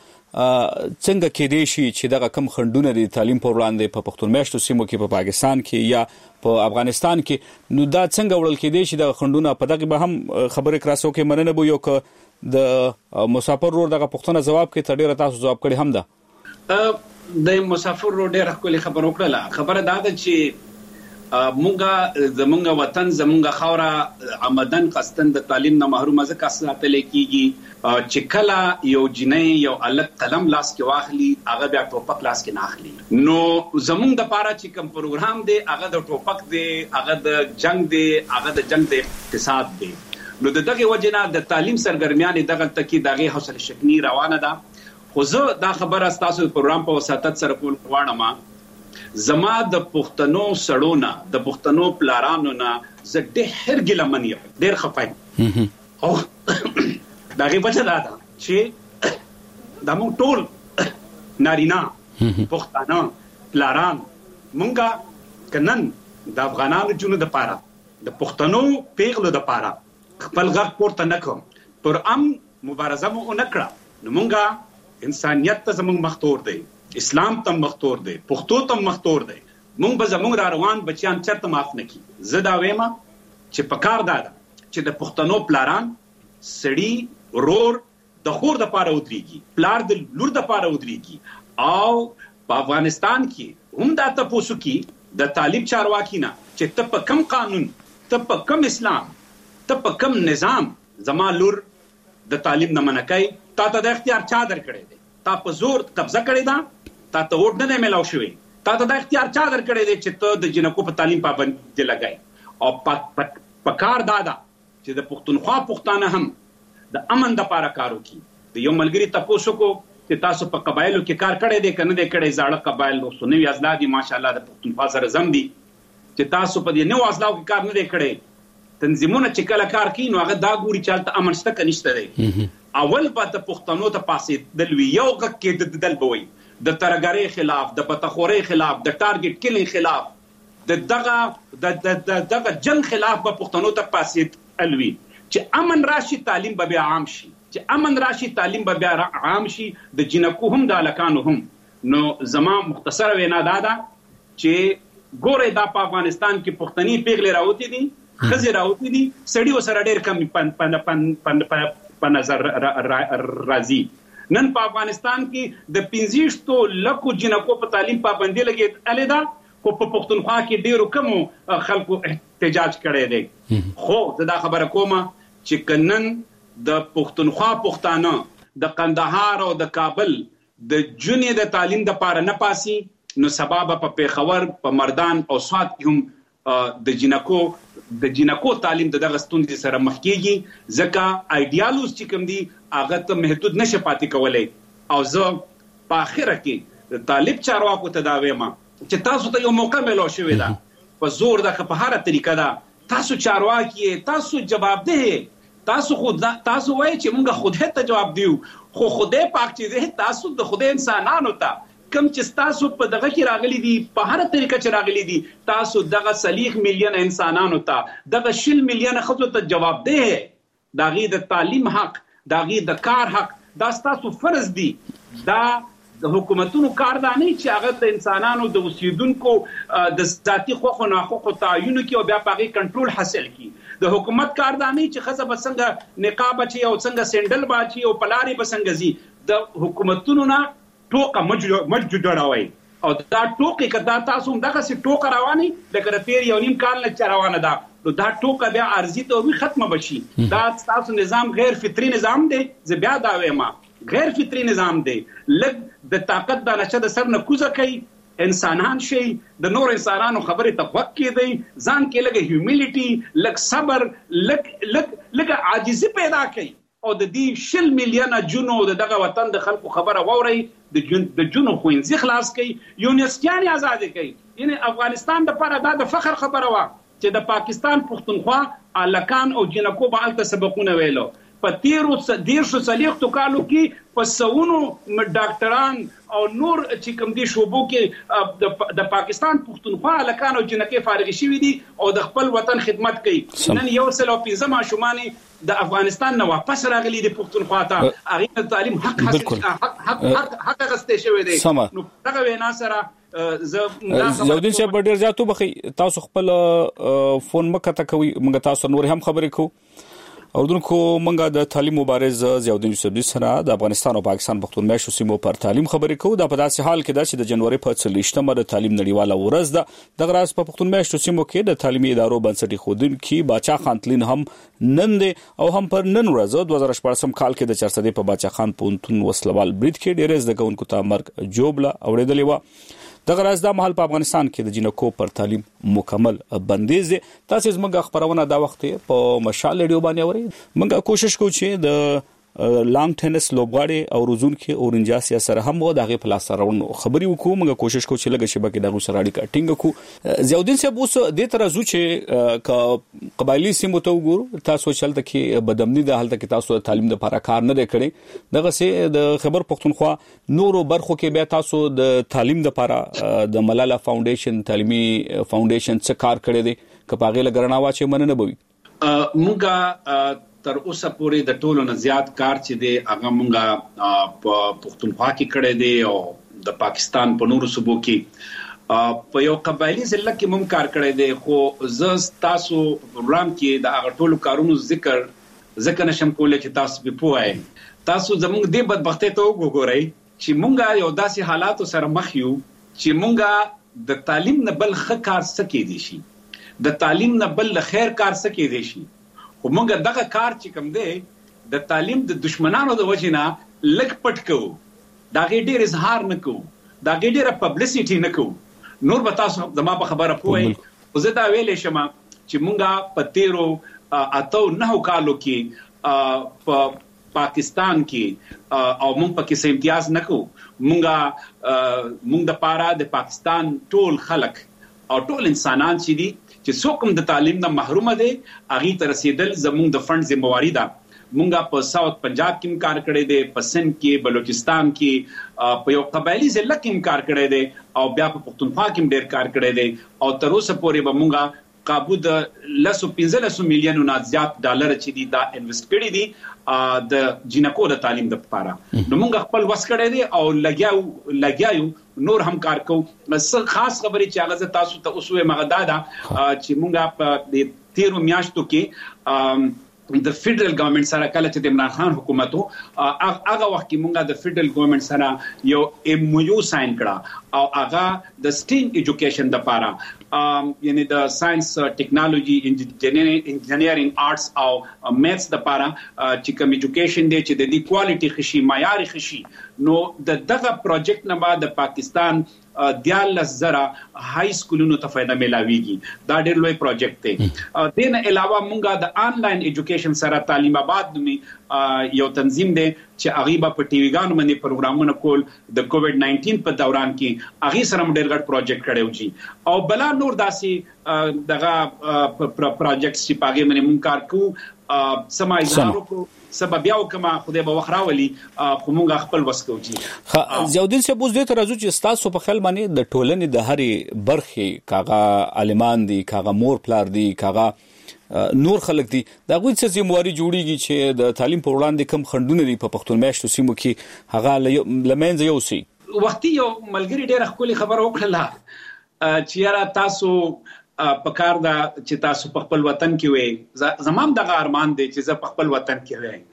Speaker 11: څنګه کې دی شي چې دغه کم خندونه د تعلیم پر وړاندې په پښتون میشتو سیمو کې په پاکستان کې یا په افغانستان کې نو دا څنګه وړل کې دی چې د خندونه په دغه به هم خبرې کراسو کې مننه بو یو ک د مسافر رور دغه پښتنه جواب کې تډیره تاسو جواب کړی هم ده
Speaker 12: د مسافر رور ډیره کولی خبر وکړه خبره دا ده چې مونږه زمونږ وطن زمونږ خوره عمدن قصدن د تعلیم نه محروم ځکه ساتل کیږي چې کله یو جنۍ یو الګ قلم لاس کې واخلي هغه بیا ټوپک لاس کې نه اخلي نو زمونږ د پاره چې کوم پروګرام دی هغه د ټوپک دی هغه د جنگ دی هغه د جنگ د اقتصاد دی نو دغه وجنه د تعلیم سرګرمیان دغه تکي دغه حوصله شکنی روانه ده خو زه دا خبره تاسو پروګرام په وساتت سره کول غواړم زما د پښتنو سړونه د پښتنو پلارانو نه زه ډېر ګیلمن یم ډېر خفه او دغه وجه دا ده چې د موږ ټول نارینه پښتانه پلاران مونږه کنن د افغانانو جنو د پاره د پښتنو پیغلو د پاره خپل غږ پورته نکوم پر ام مبارزه مو نکړه نو مونږه انسانيت ته زموږ مختور دی اسلام تم مختور دی، پښتو تم مختور دی. مونږ به زمونږ را روان بچیان چرته معاف نه کی. زه دا وایم چې پکار دا ده چې د پښتنو پلاران سړي ورور د خور د پاره ودرېږي، پلار د لور د پاره ودرېږي، او په افغانستان کې هم دا تاسو کې د طالب چارواکي نه چې ته په کم قانون، ته په کم اسلام، ته په کم نظام زما لور د طالب نه منکای، تا ته د اختیار چا درکړی دی؟ تا په زور قبضه کړی دا؟ تا ته ووټ نه ملاو شوی؟ تا ته د اختیار چا درکړی دی چې ته د جنکو په تعلیم پابندي لګای؟ او په کار دا ده چې د پښتونخوا پښتانه هم د امن د پاره کار وکړي. د یو ملګری تاسو کو چې تاسو په قبایلو کې کار کړی دی کنه دی کړی؟ زاړه قبایل نو سنوي ازلا دي ماشاءالله د پښتونخوا سره زم دي چې تاسو په دې نو ازلاو کې کار نه دی کړی. تنظیمونه چې کله کار کوي نو هغه دا ګوري چې هلته امن شته که نشته دی. اول به د پښتنو ته پاسېدل وي، یو غږ کېدل به وي د ترهګرۍ خلاف، د پتخورۍ خلاف، د ټارګټ کلینګ خلاف، د دغه جنگ خلاف به پښتنو ته پاسېدل وي چې امن راشي تعلیم به بیا عام شي، چې امن راشي تعلیم به بیا عام شي، د جنکو هم د هلکانو هم. نو زما مختصره وینا دا ده چې ګورئ دا په افغانستان کې پښتني پیغلې راوتې دي، ښځې راوتې دي، سړي ورسره ډېر کم په نظر راځي. نن په افغانستان کې د 25 لکو جنکو په تعلیم پابندي لګېدلې ده، خو په پښتونخوا کې ډېرو کمو خلکو احتجاج کړی دی. خو زه دا خبره کومه چې که نن د پښتونخوا پښتانه د قندهار او د کابل د جونې د تعلیم دپاره نه پاسي، نو سبا به په پېښور، په مردان او سوات کې هم د جنکو تعلیم د دغه ستونزې سره مخ کېږي، ځکه ایډیالوز چې کوم دي هغه ته محدود نشي پاتې کولی. او زه په آخره کې طالب چارواکو ته دا وایم چې تاسو ته یو موقع ملو شوې ده، په زور ده که په هره طریقه ده، تاسو چارواکي، تاسو جوابدeh، تاسو وایي چې موږ خدای ته جواب دیو، خو خدای پاک چې ده تاسو د خدای انسانانو ته کم چې تاسو په دغه کې راغلي دي، په هر طریقه چې راغلي دي، تاسو دغه 40 میلیون انسانانو ته، دغه 20 میلیون ښځو ته جوابدeh، د هغې د تعلیم حق، د هغې د کار حق، دا ستاسو فرض دی. دا د حکومتونو کار دا نه چې هغه د انسانانو د اوسیدونکو د ذاتي خوښو ناخوښو تعینو کې او بیا په هغې کنټرول حاصل کړي. د حکومت کار دا نه چې ښځه به څنګه نقاب اچي او څنګه سینډل به اچي او په لارې به څنګه ځي. د حکومتونو نه ټوکه مه جوړوئ، او دا ټوکې که دا تاسو هم دغسې ټوکه روانئ لکه د تېر 1.5 کال نه چې روانه ده، نو دا ټوکه بیا عارضي توبې ختمه به شي. دا ستاسو نظام غیر فطري نظام دی. زه بیا دا وایم غیر فطري نظام دی. لږ د طاقت دا نشه د سر نه کوزه کوي، انسانان شي، د نور انسانانو خبرې ته غوږ کېدئ، ځان کې لږه هیومیلیټي، لږ صبر، لږه عاجزي پیدا کوي، او د دې 20 میلیونه جنو د دغه وطن د خلکو خبره واورئ، د جنو ښوونځي خلاص کوي، یونیورسټیانې ازادې کوي. یعنې افغانستان دپاره دا د فخر خبره وه چې د پاکستان پښتونخوا هلکان او جنکو به هلته سبقونه ویلو. په تیرو 40 کالو کې په سوونو ډاکټران او نور چې کوم دي شوبو کې د پاکستان پښتونخوا هلکان او جنکې فارغ شوي دي او د خپل وطن خدمت کوي. نن 115 ماشومان د افغانستان نه واپس راغلي دي پښتونخوا ته، هغې ته تعلیم حق اخیستی شوی دی. نو دغه وینا سره
Speaker 11: زودین صاحب ډېر زیات وبخئ، تاسو خپل فون مه قطع کوئ، موږ تاسو نور هم خبرې کوو. اردوونکو منګه د تعلیم مبارز ضیاءالدین یوسفزي سره د افغانستان او پاکستان پښتون میاشتو سیمو پر تعلیم خبرې کوو. دا په داسې حال کې ده چې د جنوري په 40مه د تعلیم نړیواله ورځ ده. دغه ورځ په پښتون میاشتو سیمو کې د تعلیمي ادارو بنسټ ایښودونکي باچا خان تلین هم نن دی او هم پر نن ورځ 2014 کال کې د چرسدې په باچا خان پوهنتون وسلوال برید کې ډېر زده کوونکو ته مرګ جوړه اورېدلې و. دغه راز دا مهال په افغانستان کې د جنکو پر تعلیم مکمل بندیز دی. تاسو زموږ خبرونه دا وخت په مشال ریډیو باندې اورئ. موږ کوشش کوو چې د لانګ ټینس لوبغاړي او روزونکو اورنجاسیا سره هم د هغه په لاس راوړو خبري وکړو. موږ کوشش کوو چې لږه شبکې دغه سره اړیکه ټینګ کړو. ضیاءالدین صاحب اوس د ترازو چې قبایلی سیمو ته وګورو، تاسو چلته کې بدامنی د حالت کې تاسو تعلیم د لپاره کار نه کړی، دغه سه د خبر پښتونخوا نورو برخو کې بیا تاسو د تعلیم د لپاره د ملاله فاونډیشن تعلیمي فاونډیشن څخه کار کړی دی، کپاغه لګرناوا چې مننه بوي.
Speaker 12: موږ تر اوسه پورې د ټولو نه زیات کار چې دی هغه مونږه په پښتونخوا کې کړی دی او د پاکستان په نورو صوبو کې په یو قبایلی ضلع کې مم کار کړی دی خو زه تاسو پروګرام کې د هغه ټولو کارونو ذکر نشم کولای چې تاسو به پوهی تاسو زموږ د بدبختۍ ته وګورئ چې مونږه یو داسې حالاتو سره مخ یو چې مونږه د تعلیم نه بل ښه کار سکے دي شي د تعلیم نه بل خیر کار سکے دي شي خو مونږه دغه کار چې کوم دی د تعلیم د دشمنانو د وجینا لګ پټ کوو دا ډېر اظهار نه کوو دا ډېر پبلسټی نه کوو نور به تاسو زما په خبره پوهی او زه دا ویلې شم چې مونږه په تیرو اتو نه کالو کې په پاکستان کې او مونږ په کې امتیاز نکو مونږ د پاره د پاکستان ټول خلک او ټول انسانان چې دي چې څوک د تعلیم نه محروم دي اغه تر رسیدل زموږ د فند ذمہواری ده مونږه په ساوث پنجاب کې کار کړی دی په سند کې بلوچستان کې په یو قبایلی ضلع کې کار کړی دی او بیا په پښتونخوا کې ډېر کار کړی دی او تر اوسه پورې به مونږه قابو د 15 میلیون نه زیات ډالر چې دي دا انویسټ کړی دي د جنکو د تعلیم د لپاره نو موږ خپل وس کړی دي او لګیاو نور هم کار کوو خاص خبرې چې هغه تاسو ته اوسوي مغدادا چې موږ په 13 میاشتو کې د فدرل ګورنمنت سره کله چې د عمران خان حکومت هغه وخت کې موږ د فدرل ګورنمنت سره یو MOU ساين کړه او هغه د سټیم ایجوکیشن د لپاره یعنی د ساينس ټیکنالوژي انجینیرینګ آرټس او میثز د لپاره چې کوم ایجوکیشن دی چې د دې کوالټي خشي معیار خشي نو دغه پروجیکټ نه بعد د پاکستان 14,000 های سکولونو ته فائدہ ملاويږي دا ډېر لوی پروجیکټ دی دین علاوه مونږه د آنلاین ایجوکیشن سره تعلیم آباد نومي یو تنظیم دی چې هغه په ټي وی ګانو باندې پروګرامونه کول د کووډ 19 په دوران کې هغه سره ډېر غټ پروجیکټ کړو جی او بلا نور داسي دغه پروجیکټ چې پاګې باندې مونږ کار کوو سمای زارو کو سبب یو کما خدای به وخراولي خو مونږ خپل وسکو جی
Speaker 11: زیودین څه بوز دې ته راځو چې تاسو په خل باندې د ټولنې د هرې برخې کاغه عالمان دي کاغه مور پلار دي کاغه نور خلک دي دا غوښ څه ذمہواری جوړیږي چې د تعلیم پر وړاندې کم خندونه دي په پښتون میاشتو سیمو کې هغه لمنځ یو سي
Speaker 12: وختي یو ملګری ډېر خولي خبر وکړه چې یاره تاسو په کار دا چې تاسو په خپل وطن کې وې زمام دغه ارمان دی چې زه په خپل وطن کې وې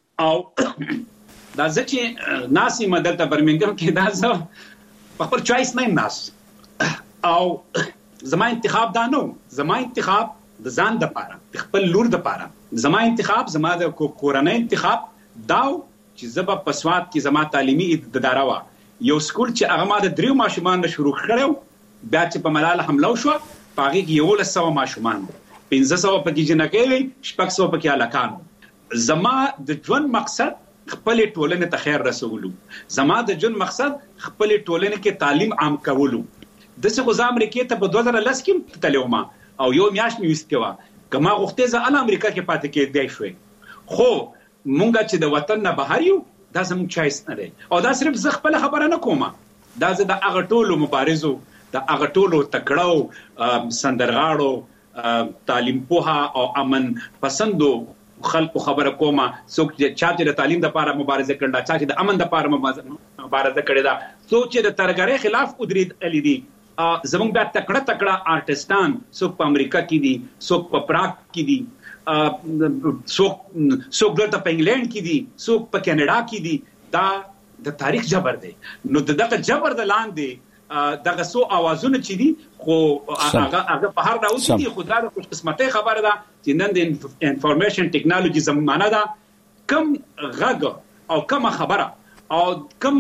Speaker 12: او دا ځکه ناسي مدد ته برمنګم کې دا زه په خپل چويس نه ناس او زما انتخاب دا نو زما انتخاب د ځان د پاره خپل لور د پاره زما انتخاب زما د کورنۍ انتخاب داو چې زه په سواد کې زما تعلیمي اداره وا یو سکول چې هغه ما د دریو ماشومان شروع کړو بیا چې په ملاله حمله وشو پاګه کې یو لسو ماشومان 1500 پکې جنکې وي 600 پکې الکانو زما د ژوند مقصد خپل ټولنې ته خیر رسولو زما د ژوند مقصد خپل ټولنې کې تعلیم عام کولو د څه غوځ امریکا ته په 2010 کې تلوما او یو میاش میوست کوا کما غوښته ز ال امریکا کې پاتې کې دی شوې خو مونږ چې د وطن نه بهر یو دا زموږ چایس نه دی او دا صرف ز خپل خبره نه کومه دا زه د هغه ټولو مبارزو د هغه ټولو تکړو سندرغاړو تعلیم پوها او امن پسندو خلکو خبره کومه څوک چې د تعلیم لپاره مبارزه کړل چې د امن لپاره مبارزه کړې ده څوک چې د ترګری خلاف ودرید الیدي زمونږ بیا تکړه آرټستان څوک په امریکا کې دي څوک په پراګ کې دي څوک دلته په انګلند کې دي څوک په کینیډا کې دي دا د تاریخ جبر دی نو دغه جبر د لاندې دغه سو اوازونه چې دي خو هغه په هر راوځي دي خو دا د خوش قسمتۍ خبره ده چې نن د انفارمیشن ټیکنالوژي زمانه ده کم غږ او کم خبره او کم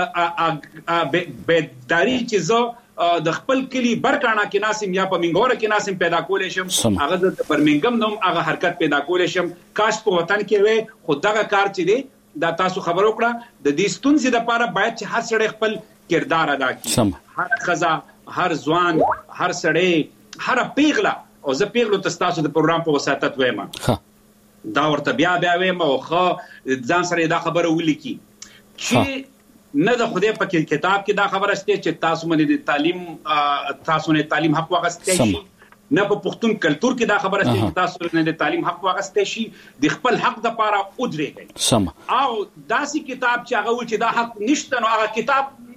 Speaker 12: بیداری چې زه د خپل کلی برکانا کې ناسم یا په منګوره کې ناسم پیدا کولې شم هغه د برمنګم نوم هغه حرکت پیدا کولې شم کاش په وطن کې وې خو دغه کار چې دی دا تاسو خبر وکړه د دې ستونزې لپاره باید چې هر سړی خپل کردار ادا کړي هر خزا هر ځوان هر سړی هر پیغله او زه پیغلو ته تاسو د پروګرام په وساتت وایم دا ورته بیا وایم او خو ځان سره دا خبره ولیکي چې نه د خوده په کتاب کې دا خبره شته چې تاسو باندې تاسو نه تعلیم حق واغسته شي نه په پښتون کلچر کې دا خبره شته چې تاسو نه د تعلیم حق واغسته شي د خپل حق د لپاره ودرېږئ او داسې کتاب چې هغه و چې دا حق نشته نو هغه کتاب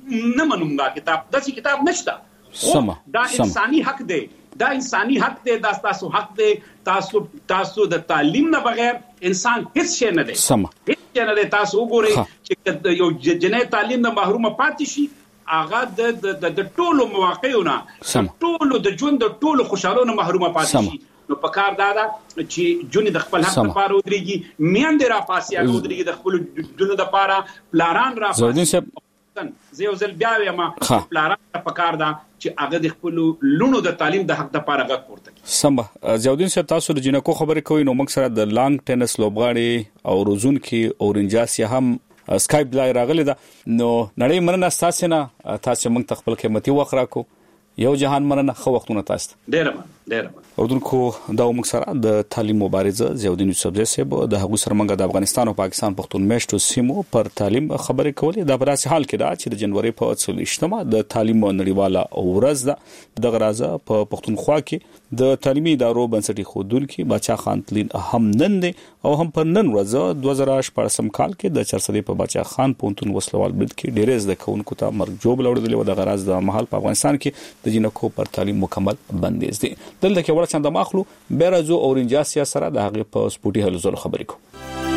Speaker 12: نه منوم دا کتاب داسې کتاب نشته دا انساني حق دی دا تاسو حق دی تاسو د تعلیم نه بغیر انسان هیڅ شی نه دی هیڅ شی نه دی تاسو وګورئ چې یو جنې تعلیم نه محروم پاتې شي هغه د ټولو مواقعونو ټولو د ژوند د ټولو خوشالونو محروم پاتې شي نو په کار دا چې جون د خپل حق لپاره ودرېږي میندې را پاسي هغه ودرېږي د خپل جون د لپاره پلاران را پاسي زه یو ځل بیا وایم پلاران په کار دا چې هغه د خپل لونو د تعلیم د حق لپاره غږ پورته کوي.
Speaker 11: سم زیاودین صاحب تاسو د جنکو خبرې کوي نو موږ سره د لانګ ټینس لوبغاړي او روزونکي اورنجاسیا هم سکایپ لای راغلی دا نو نړۍ مننه تاسو نه تاسو موږ خپل قیمتي وخت راکو یو جهان مننه خو وختونه تاسو
Speaker 12: ډېر
Speaker 11: اردوونکو دا موږ سره د تعلیم مبارزه زیاودین یوسف صاحب د هغو سره موږ د افغانستان او پاکستان پښتون میشتو سیمو پر تعلیم خبرې کولې د براسي حال کې دا چې د جنوري په 28مه د تعلیم نړیواله ورځ ده د غرازه په پښتونخوا کې د تعلیمي ادارو بنسټي خودونکو باچا خان تلین هم نن دي او هم پر نن ورځ 2014 کال کې د چرسدي په باچا خان پونتون وسلوال برید کې ډېر زده کوونکو ته مرګ جوړ لوړل و د غراز د محل په افغانستان کې د جنکو پر تعلیم مکمل بندیز دي دلته کې ورڅ د ماخلو بیرازو اورنجاسیا سره د هغه په سپوټي هلو زول خبرې کو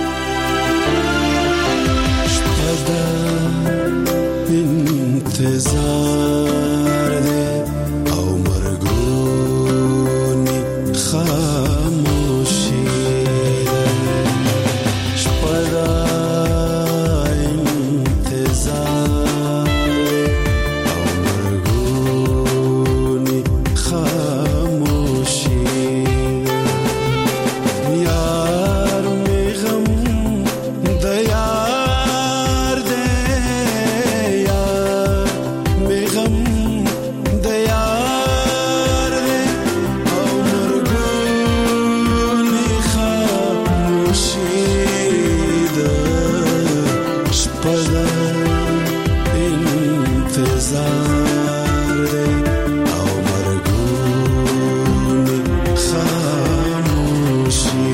Speaker 11: انتظار دې او مرګونی خاموشي شپدا انتظار او مرګونی خاموشي یار می غم د یار دې یار می غم د یار دې او مرګونی خاموشي د شپدا انتظار دې او مرګونی خاموشي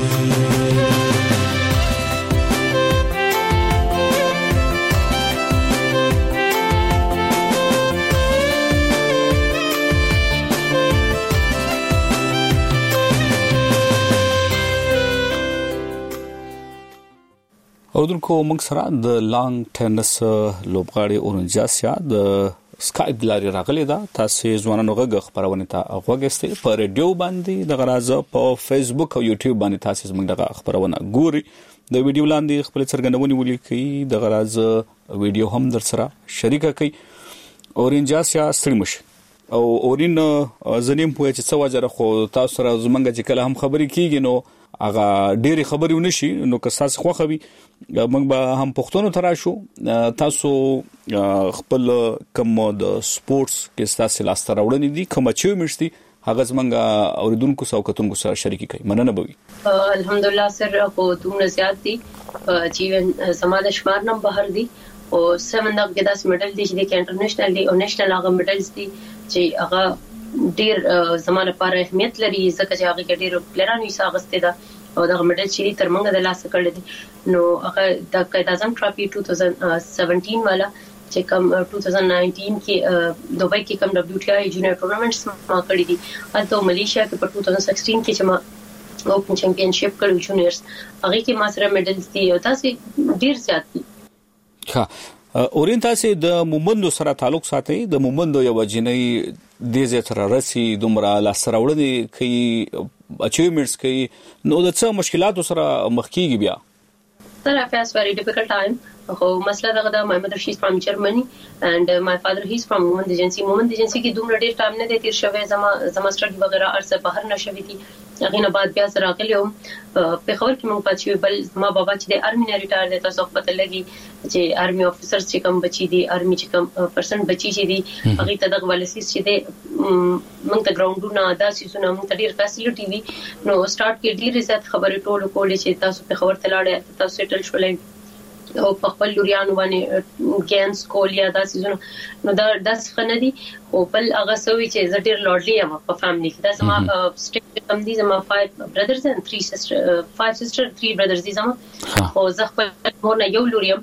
Speaker 11: اودونکو موږ سره د لانګ ټینس لوبغاړي اورنجاسیا د سکایپ لاري راغلی دا تاسو ځوانانو غږ خبرونه ته غوږستئ په ریډیو باندې د غرازه په فیسبوک او یوټیوب باندې تاسو موږ د خبرونه ګوري د ویډیو لاندې خپل څرګندونې ولیکئ د غرازه ویډیو هم در سره شریک کړئ اورنجاسیا ستړمش او اورین زنیم پوهه چې څو وجره خو تاسو سره زمونږ چې کله هم خبرې کیږي نو هغه ډېری خبرې ونشي نو که تاسو خوخوي موږ به هم پښتون تراشو تاسو خپل کوم د سپورتس کې تاسو لاستر راوړنې دي کوم چې مشتي هغه زمونږ اوریدونکو سوکتونکو سره شریک کړئ مننه بوي
Speaker 16: الحمدلله سر خو دومره زیات دي چې سماده شمار نم بهر دي او سمندګ کې 10 میډل دي چې انټرنیشنل دي او نېشنل هغه میډلز دي چې هغه ډیر زمانه لپاره اهمیت لري ځکه چې هغه کې ډیر پلیرانو یې ساغسته ده او دا میډل چې تر موږ د لاس کړل دي نو هغه د قائد اعظم ټرافي 2017 والا چې کوم 2019 کې دوبۍ کې کوم WTI جونیئر ټورنمنټس ما کړی دي اته ملیشیا کې په 2016 کې چې ما اوپن چمپionship کړو جونیئرز هغه کې ما سره میډلز دي او تاسو ډیر زیات دي
Speaker 11: ها اورین تاسو د مومندو سره تعلق ساتي د مومندو یو جنۍ د زه تر راسي دومره لاسراوړنې کوي اچیومنټس کوي نو د څه مشکلاتو سره مخ کیږي بیا
Speaker 16: Sir, I faced very difficult time. So, masla da my mother she's from Germany and my father he's from Moment Agency. Moment Agency की दूर लड़े टाइम ने देती शवे जमा स्टडी वगैरह अर्से बाहर न शवी थी. अगीन बाद ब्याह से रागले हो पे खबर की मुंग पाची बल माँ बाबा चीज़ आर्मी ने रिटायर देता सो पता लगी जे आर्मी ऑफिसर्स चिकम बची दी आर्मी चिकम पर्सन बची ची दी अगी तदक वाले सीस चीज़े मुंग तक ग्राउंड ना आधा सीसुना मुंग तडीर फैसिलिटी भी नो स्टार्ट के डी रिज़ात खबर टोल कोले चीज़ तासु पे खबर तलाड़े तासु सेटल शोलें او په خپل لوريانو باندې ګینز کول یا دا سيزونه نو دا 10 خندي او بل هغه سوي چې زټیر لورډلی یم په فاميلي کې دا سما سټیټ کم دي زما 5 brothers and 3 sisters 5 sisters 3 brothers دي زما او زه خپل مور نه یو لوریم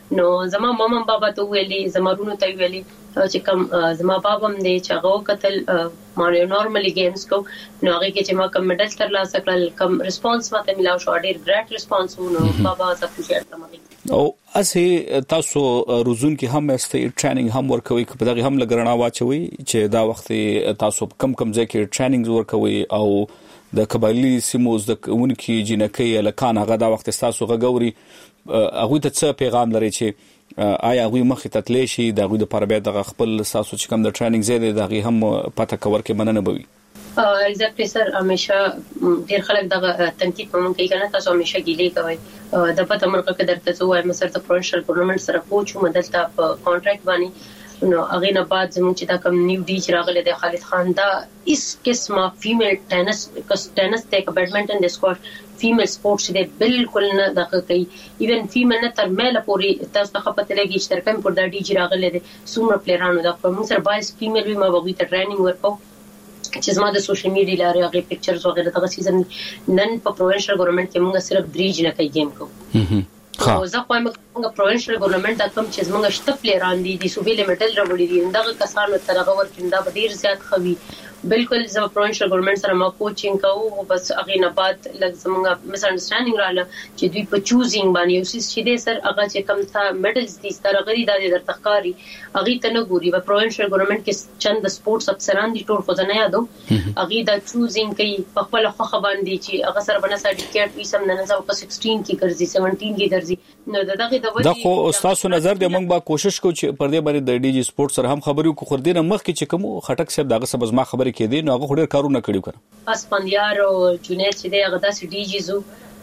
Speaker 16: نو زما ماما بابا ته ویلي زمارونو ته ویلي چې کوم زما بابا هم دی چې هغه قتل ما نورمالي گیمز کو نو هغه کې چې ما کوم میډل ترلاسه کړل کوم ریسپانس ماته ملاو شو ډیر ګریټ ریسپانس نو بابا تاسو شیر کړم
Speaker 11: او اسی تاسو روزون کې هم استي ټریننګ هم ورکوي په دغه هم لګرنا واچوي چې دا وخت تاسو کم ځای کې ټریننګ ورکوي او د قبایلی سیموز د اونکي جنکې لکان هغه دا وخت تاسو غووري هغه ته څه پیغام لري چې آیا هغه مخې ته تللی شي د هغه د پر بیا د خپل ساسو چې کوم د ټریننګ زیاده د هغه هم پته کور کې مننه بوي
Speaker 16: ایگزیکټلی سر همیشه ډیر خلک د تنقید په مونږ کې کنه تاسو همیشه ګیلې کوي د پته مرکه کې درته وایم سر د پروفیشنل ګورنمنت سره کوچ مدلته په کانټراکټ باندې نو هغه نه بعد زموږ چې دا کوم نیو ډی چې راغله د خالد خان دا اس قسمه فیمیل ټینس ته بیډمنټن د سکواش فیمیل سپورټس دی بالکل نه دغه کوي ایون فیمیل نه تر مېله پوری تاسو ته خپته لګی چې تر کوم پر د ډی جی راغله د سومره پلیرانو د موږ سره 22 فیمیل وی ما وګړي ته ټریننګ ورکو چې زما د سوشل میډیا لارې هغه پکچرز وغیرہ دغه سیزن نن په پروینشل ګورنمنت کې موږ صرف بریج نه کوي گیم کو او زه خو موږ پروینشل ګورنمنت د کوم چې موږ شته پلیران دي د صوبې له میډل راوړي دي دغه کسانو تر هغه ورکیندا به ډیر زیات خوي بالکل زما پروینشل ګورنمنت سره ما کوچینګ کوو بس هغه نه بعد لږ زموږه مس انډرستانډینګ رااله چې دوی په چوزینګ باندې یو څه چې دې سر هغه چې کم تا میډلز دي ستاره غري د تخکاری هغه ته نه ګوري په پروینشل ګورنمنت کې چند سپورتس افسران دي ټول خو نه یادو هغه د چوزینګ کوي په خپل خوخه باندې چې هغه سره بنه سرټیفیکټ وي سم نه زو په 16 کې ګرځي 17 کې ګرځي نو دغه د
Speaker 11: وجه خو استاد نظر دې موږ با کوشش کوو چې پر دې باندې د ډي جی سپورت سره هم خبرو کو خور دې نه مخ کې چې کوم خټک صاحب دغه سبز ما خبرې کې دي نو هغه خوري کارونه کړیو کنه
Speaker 16: اسپندیار او جنید چې دغه داسې ډي جی زو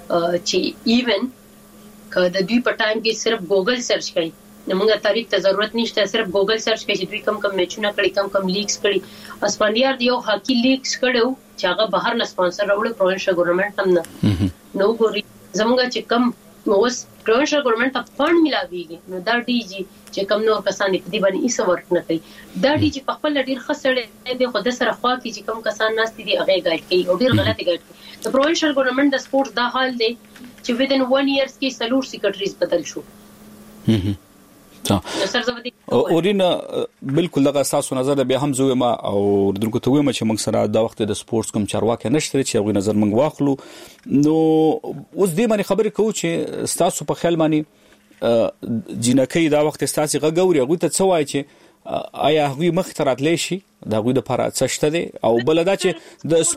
Speaker 16: چې ایون که د دوی په ټایم کې صرف ګوګل سرچ کوي نو موږ تاریخ ته ضرورت نشته صرف ګوګل سرچ کوي چې دوی کم میچونه کړي کم لیکس کړي اسپندیار دی یو هاکی لیکس کړو چې هغه بهر نه سپانسر راوړل پروینشل ګورنمنت هم نه نو ګوري زموږ چې کم اوس پروینشل ګورنمنت ته فند ملاويږي نو دا ډي جی چې کم نور کسان په دې باندې ایسه ورک نه کوي دا ډي جی په خپل ډیر خسړې به خود سره خوا کې چې کم کسان ناست دي هغه ګایډ کوي او ډیر غلطي ګایډ کوي د پروینشل ګورنمنت د سپورټس دا حال دی چې within 1 year کې سلور سیکریټریز بدل شو
Speaker 11: اورین بالکل دغه اساس نظر بیا هم زوی ما او درکو ته ویم چې موږ سره د وخت د سپورتس کوم چارواکي نشته چې هغه نظر موږ واخلو نو اوس دې باندې خبرې کوو چې تاسو په خیال باندې جنکې دا وخت تاسو غوړي هغه ته څه وایي چې آیا هغه مخ تراتلی شي دا هغه د لپاره څه شته دي او بل دا چې د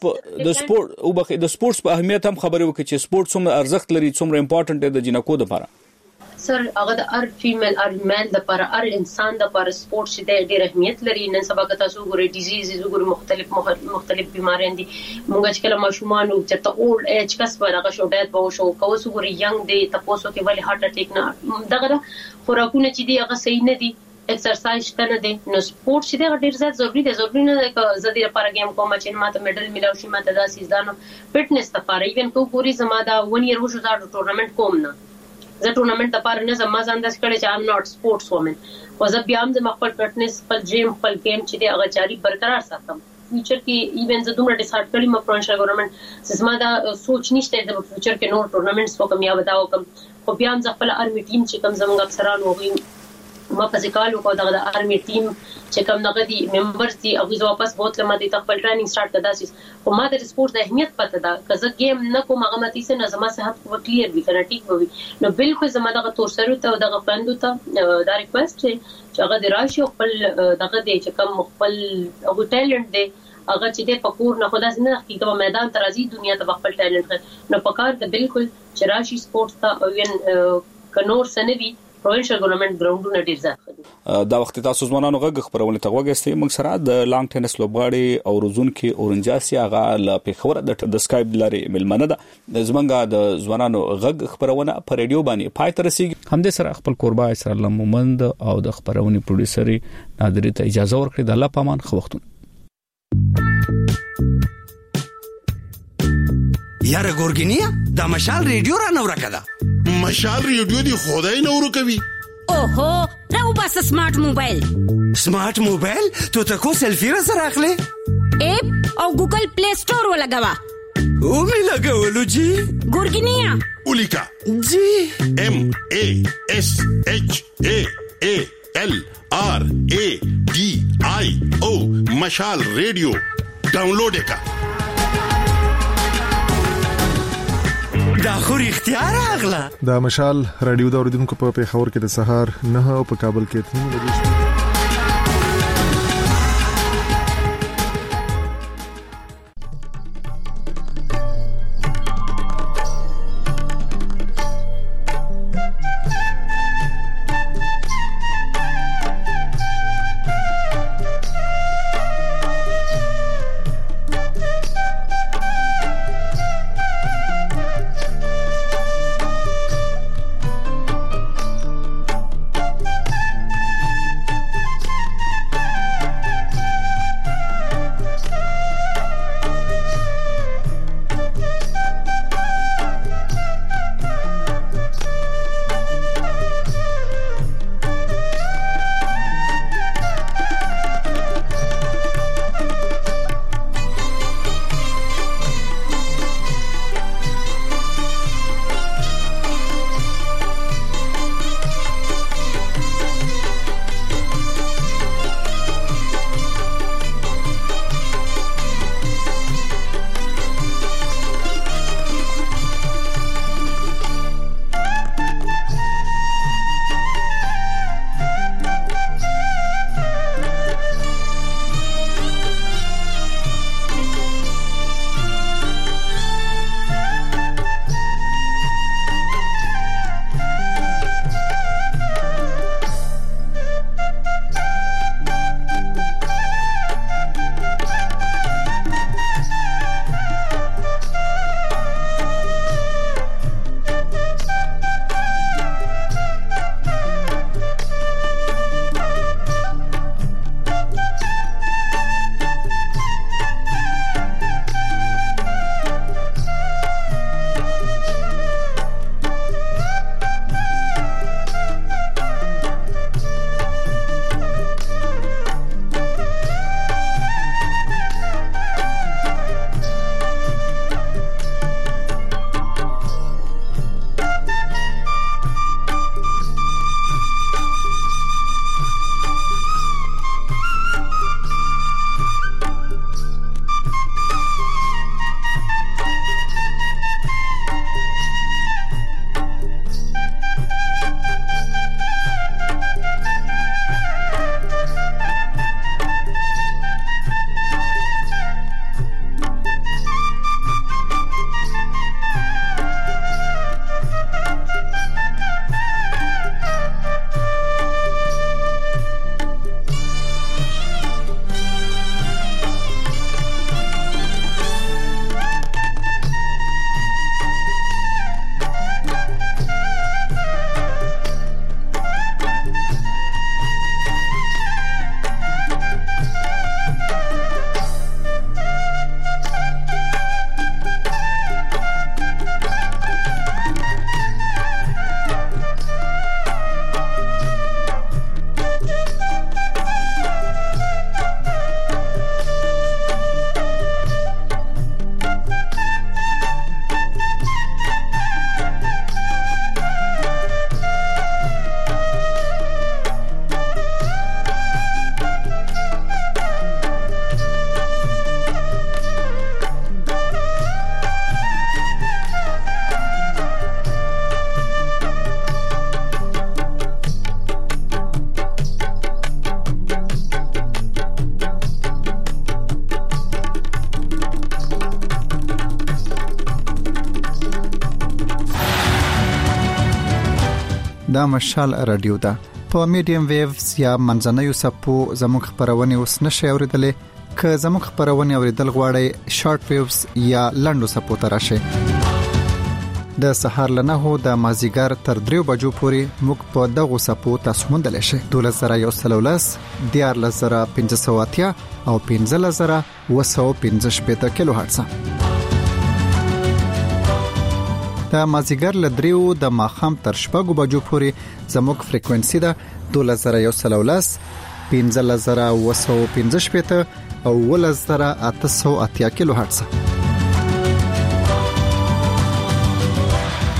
Speaker 11: سپورتس په اهمیت هم خبرې وکړي چې سپورتس هم ارزښت لري څومره امپورټنت دی د جنکو لپاره
Speaker 16: سر هغه د ار فیمیل ار میل د پر ار انسان د پر سپورت چې ډېر اهمیت لري نن سبا که تاسو ګورئ ډیزیز ګورئ مختلف بیماریاں دي موږ چې کله ماشومان او چې اولډ ایج کس پر هغه شو ډیت به شو کوس ګورئ ینګ دی تاسو کې ولې هارت اٹیک نه دغه خوراکونه چې دی هغه صحیح نه دي ایکسرسایز کنه دي نو سپورت چې ډېر زیات ضروری نه ده زدي لپاره گیم کوم چې ماته میډل ملاوي شي ماته دا سیزانو فټنس لپاره ایون کو پوری زما دا 1 year وشو دا ټورنمنت کوم نه زه ټورنمنت لپاره نه زما ځان داس کړی چې ام ناٹ سپورټس وومن او زه بیا هم د خپل فټنس خپل جیم خپل گیم چې دی هغه جاري برقرار ساتم فیوچر کې ایون زه دومره ډیسایډ کړم په پروینشل ګورنمنت زما دا سوچ نشته د فیوچر کې نور ټورنمنټس وکم یا ودا وکم خو بیا هم خپل ارمي ټیم چې کوم زموږ افسران وغوي ما په ځکه لو کو دغه ارمي ټیم چې کوم دغه دي ممبرز دي او زه واپس بوتل ما دي خپل ټریننګ سٹارټ کړه داسې خو ما د سپورت د اهمیت پته ده که زه گیم نه کوم هغه متي سه زما صحت کو کلیر وي کنه ټیک وي نو بالکل زما دغه تور سره ته دغه پندو ته دا ریکوست چې هغه د راشي خپل دغه دي چې کوم خپل او ټیلنت دی هغه چې د پکور نه خلاص نه حقیقت میدان ترازی دنیا ته خپل ټیلنت نو پکار د بالکل چراشي سپورت ته او کنور سنوي پروینشل ګورنمنت ګراوندونه ډیر زیات
Speaker 11: دا وخت تاسو ځوانانو غږ خبرونه ته وګورئ موږ سره د لانګ ټینس لوبغاړي او روزونکي اورنجاسي هغه ل پیښور د سکایپ لاري ملمنه ده زمونږه د ځوانانو غږ خبرونه په ریډیو باندې پای تر رسیدي هم د سره خپل قربا اسرائیل مومند او د خبرونې پروډوسري نادری ته اجازه ورکړي د الله پامان خو وختونه
Speaker 17: یاره ګورګینیا دا مشال ریډیو را نو راکړه مشال ریډیو دی خدای نو ورکوي
Speaker 18: اوهو راو بس سمارټ موبایل
Speaker 17: تو تکو سلفی را سره اخلي
Speaker 18: اپ او ګوګل پلی سٹور ولګوا
Speaker 17: او می لګولو جی
Speaker 18: ګورګینیا
Speaker 17: ولیکا
Speaker 18: جی
Speaker 17: MASHALRADIO مشال ریډیو ډاونلوډ کا.
Speaker 18: دا خو اختیار اغلا
Speaker 1: دا مشال رادیو دا اوریدونکو په پیښور کې د سهار 9 او په کابل کې 3 بجې.
Speaker 19: دا مشال رادیو ده په میډیم ویوز یا منځنوي سپو زموږ خبرونه اوس نشي اوریدلې که زموږ خبرونه اوریدل غواړئ شارټ ویوز یا لنډو سپو ته راشئ د سهار لنه هو د مازیګر تر 3 بجو پورې موږ په دغه سپو تاسو موندل شئ 2113 14580 او 15215 کیلو هرتز د مازیګر لدریو د ماخام تر شپږو بجو پورې زموږ فریکوئنسي ده 2113 15215 او 10880 کیلو هرتز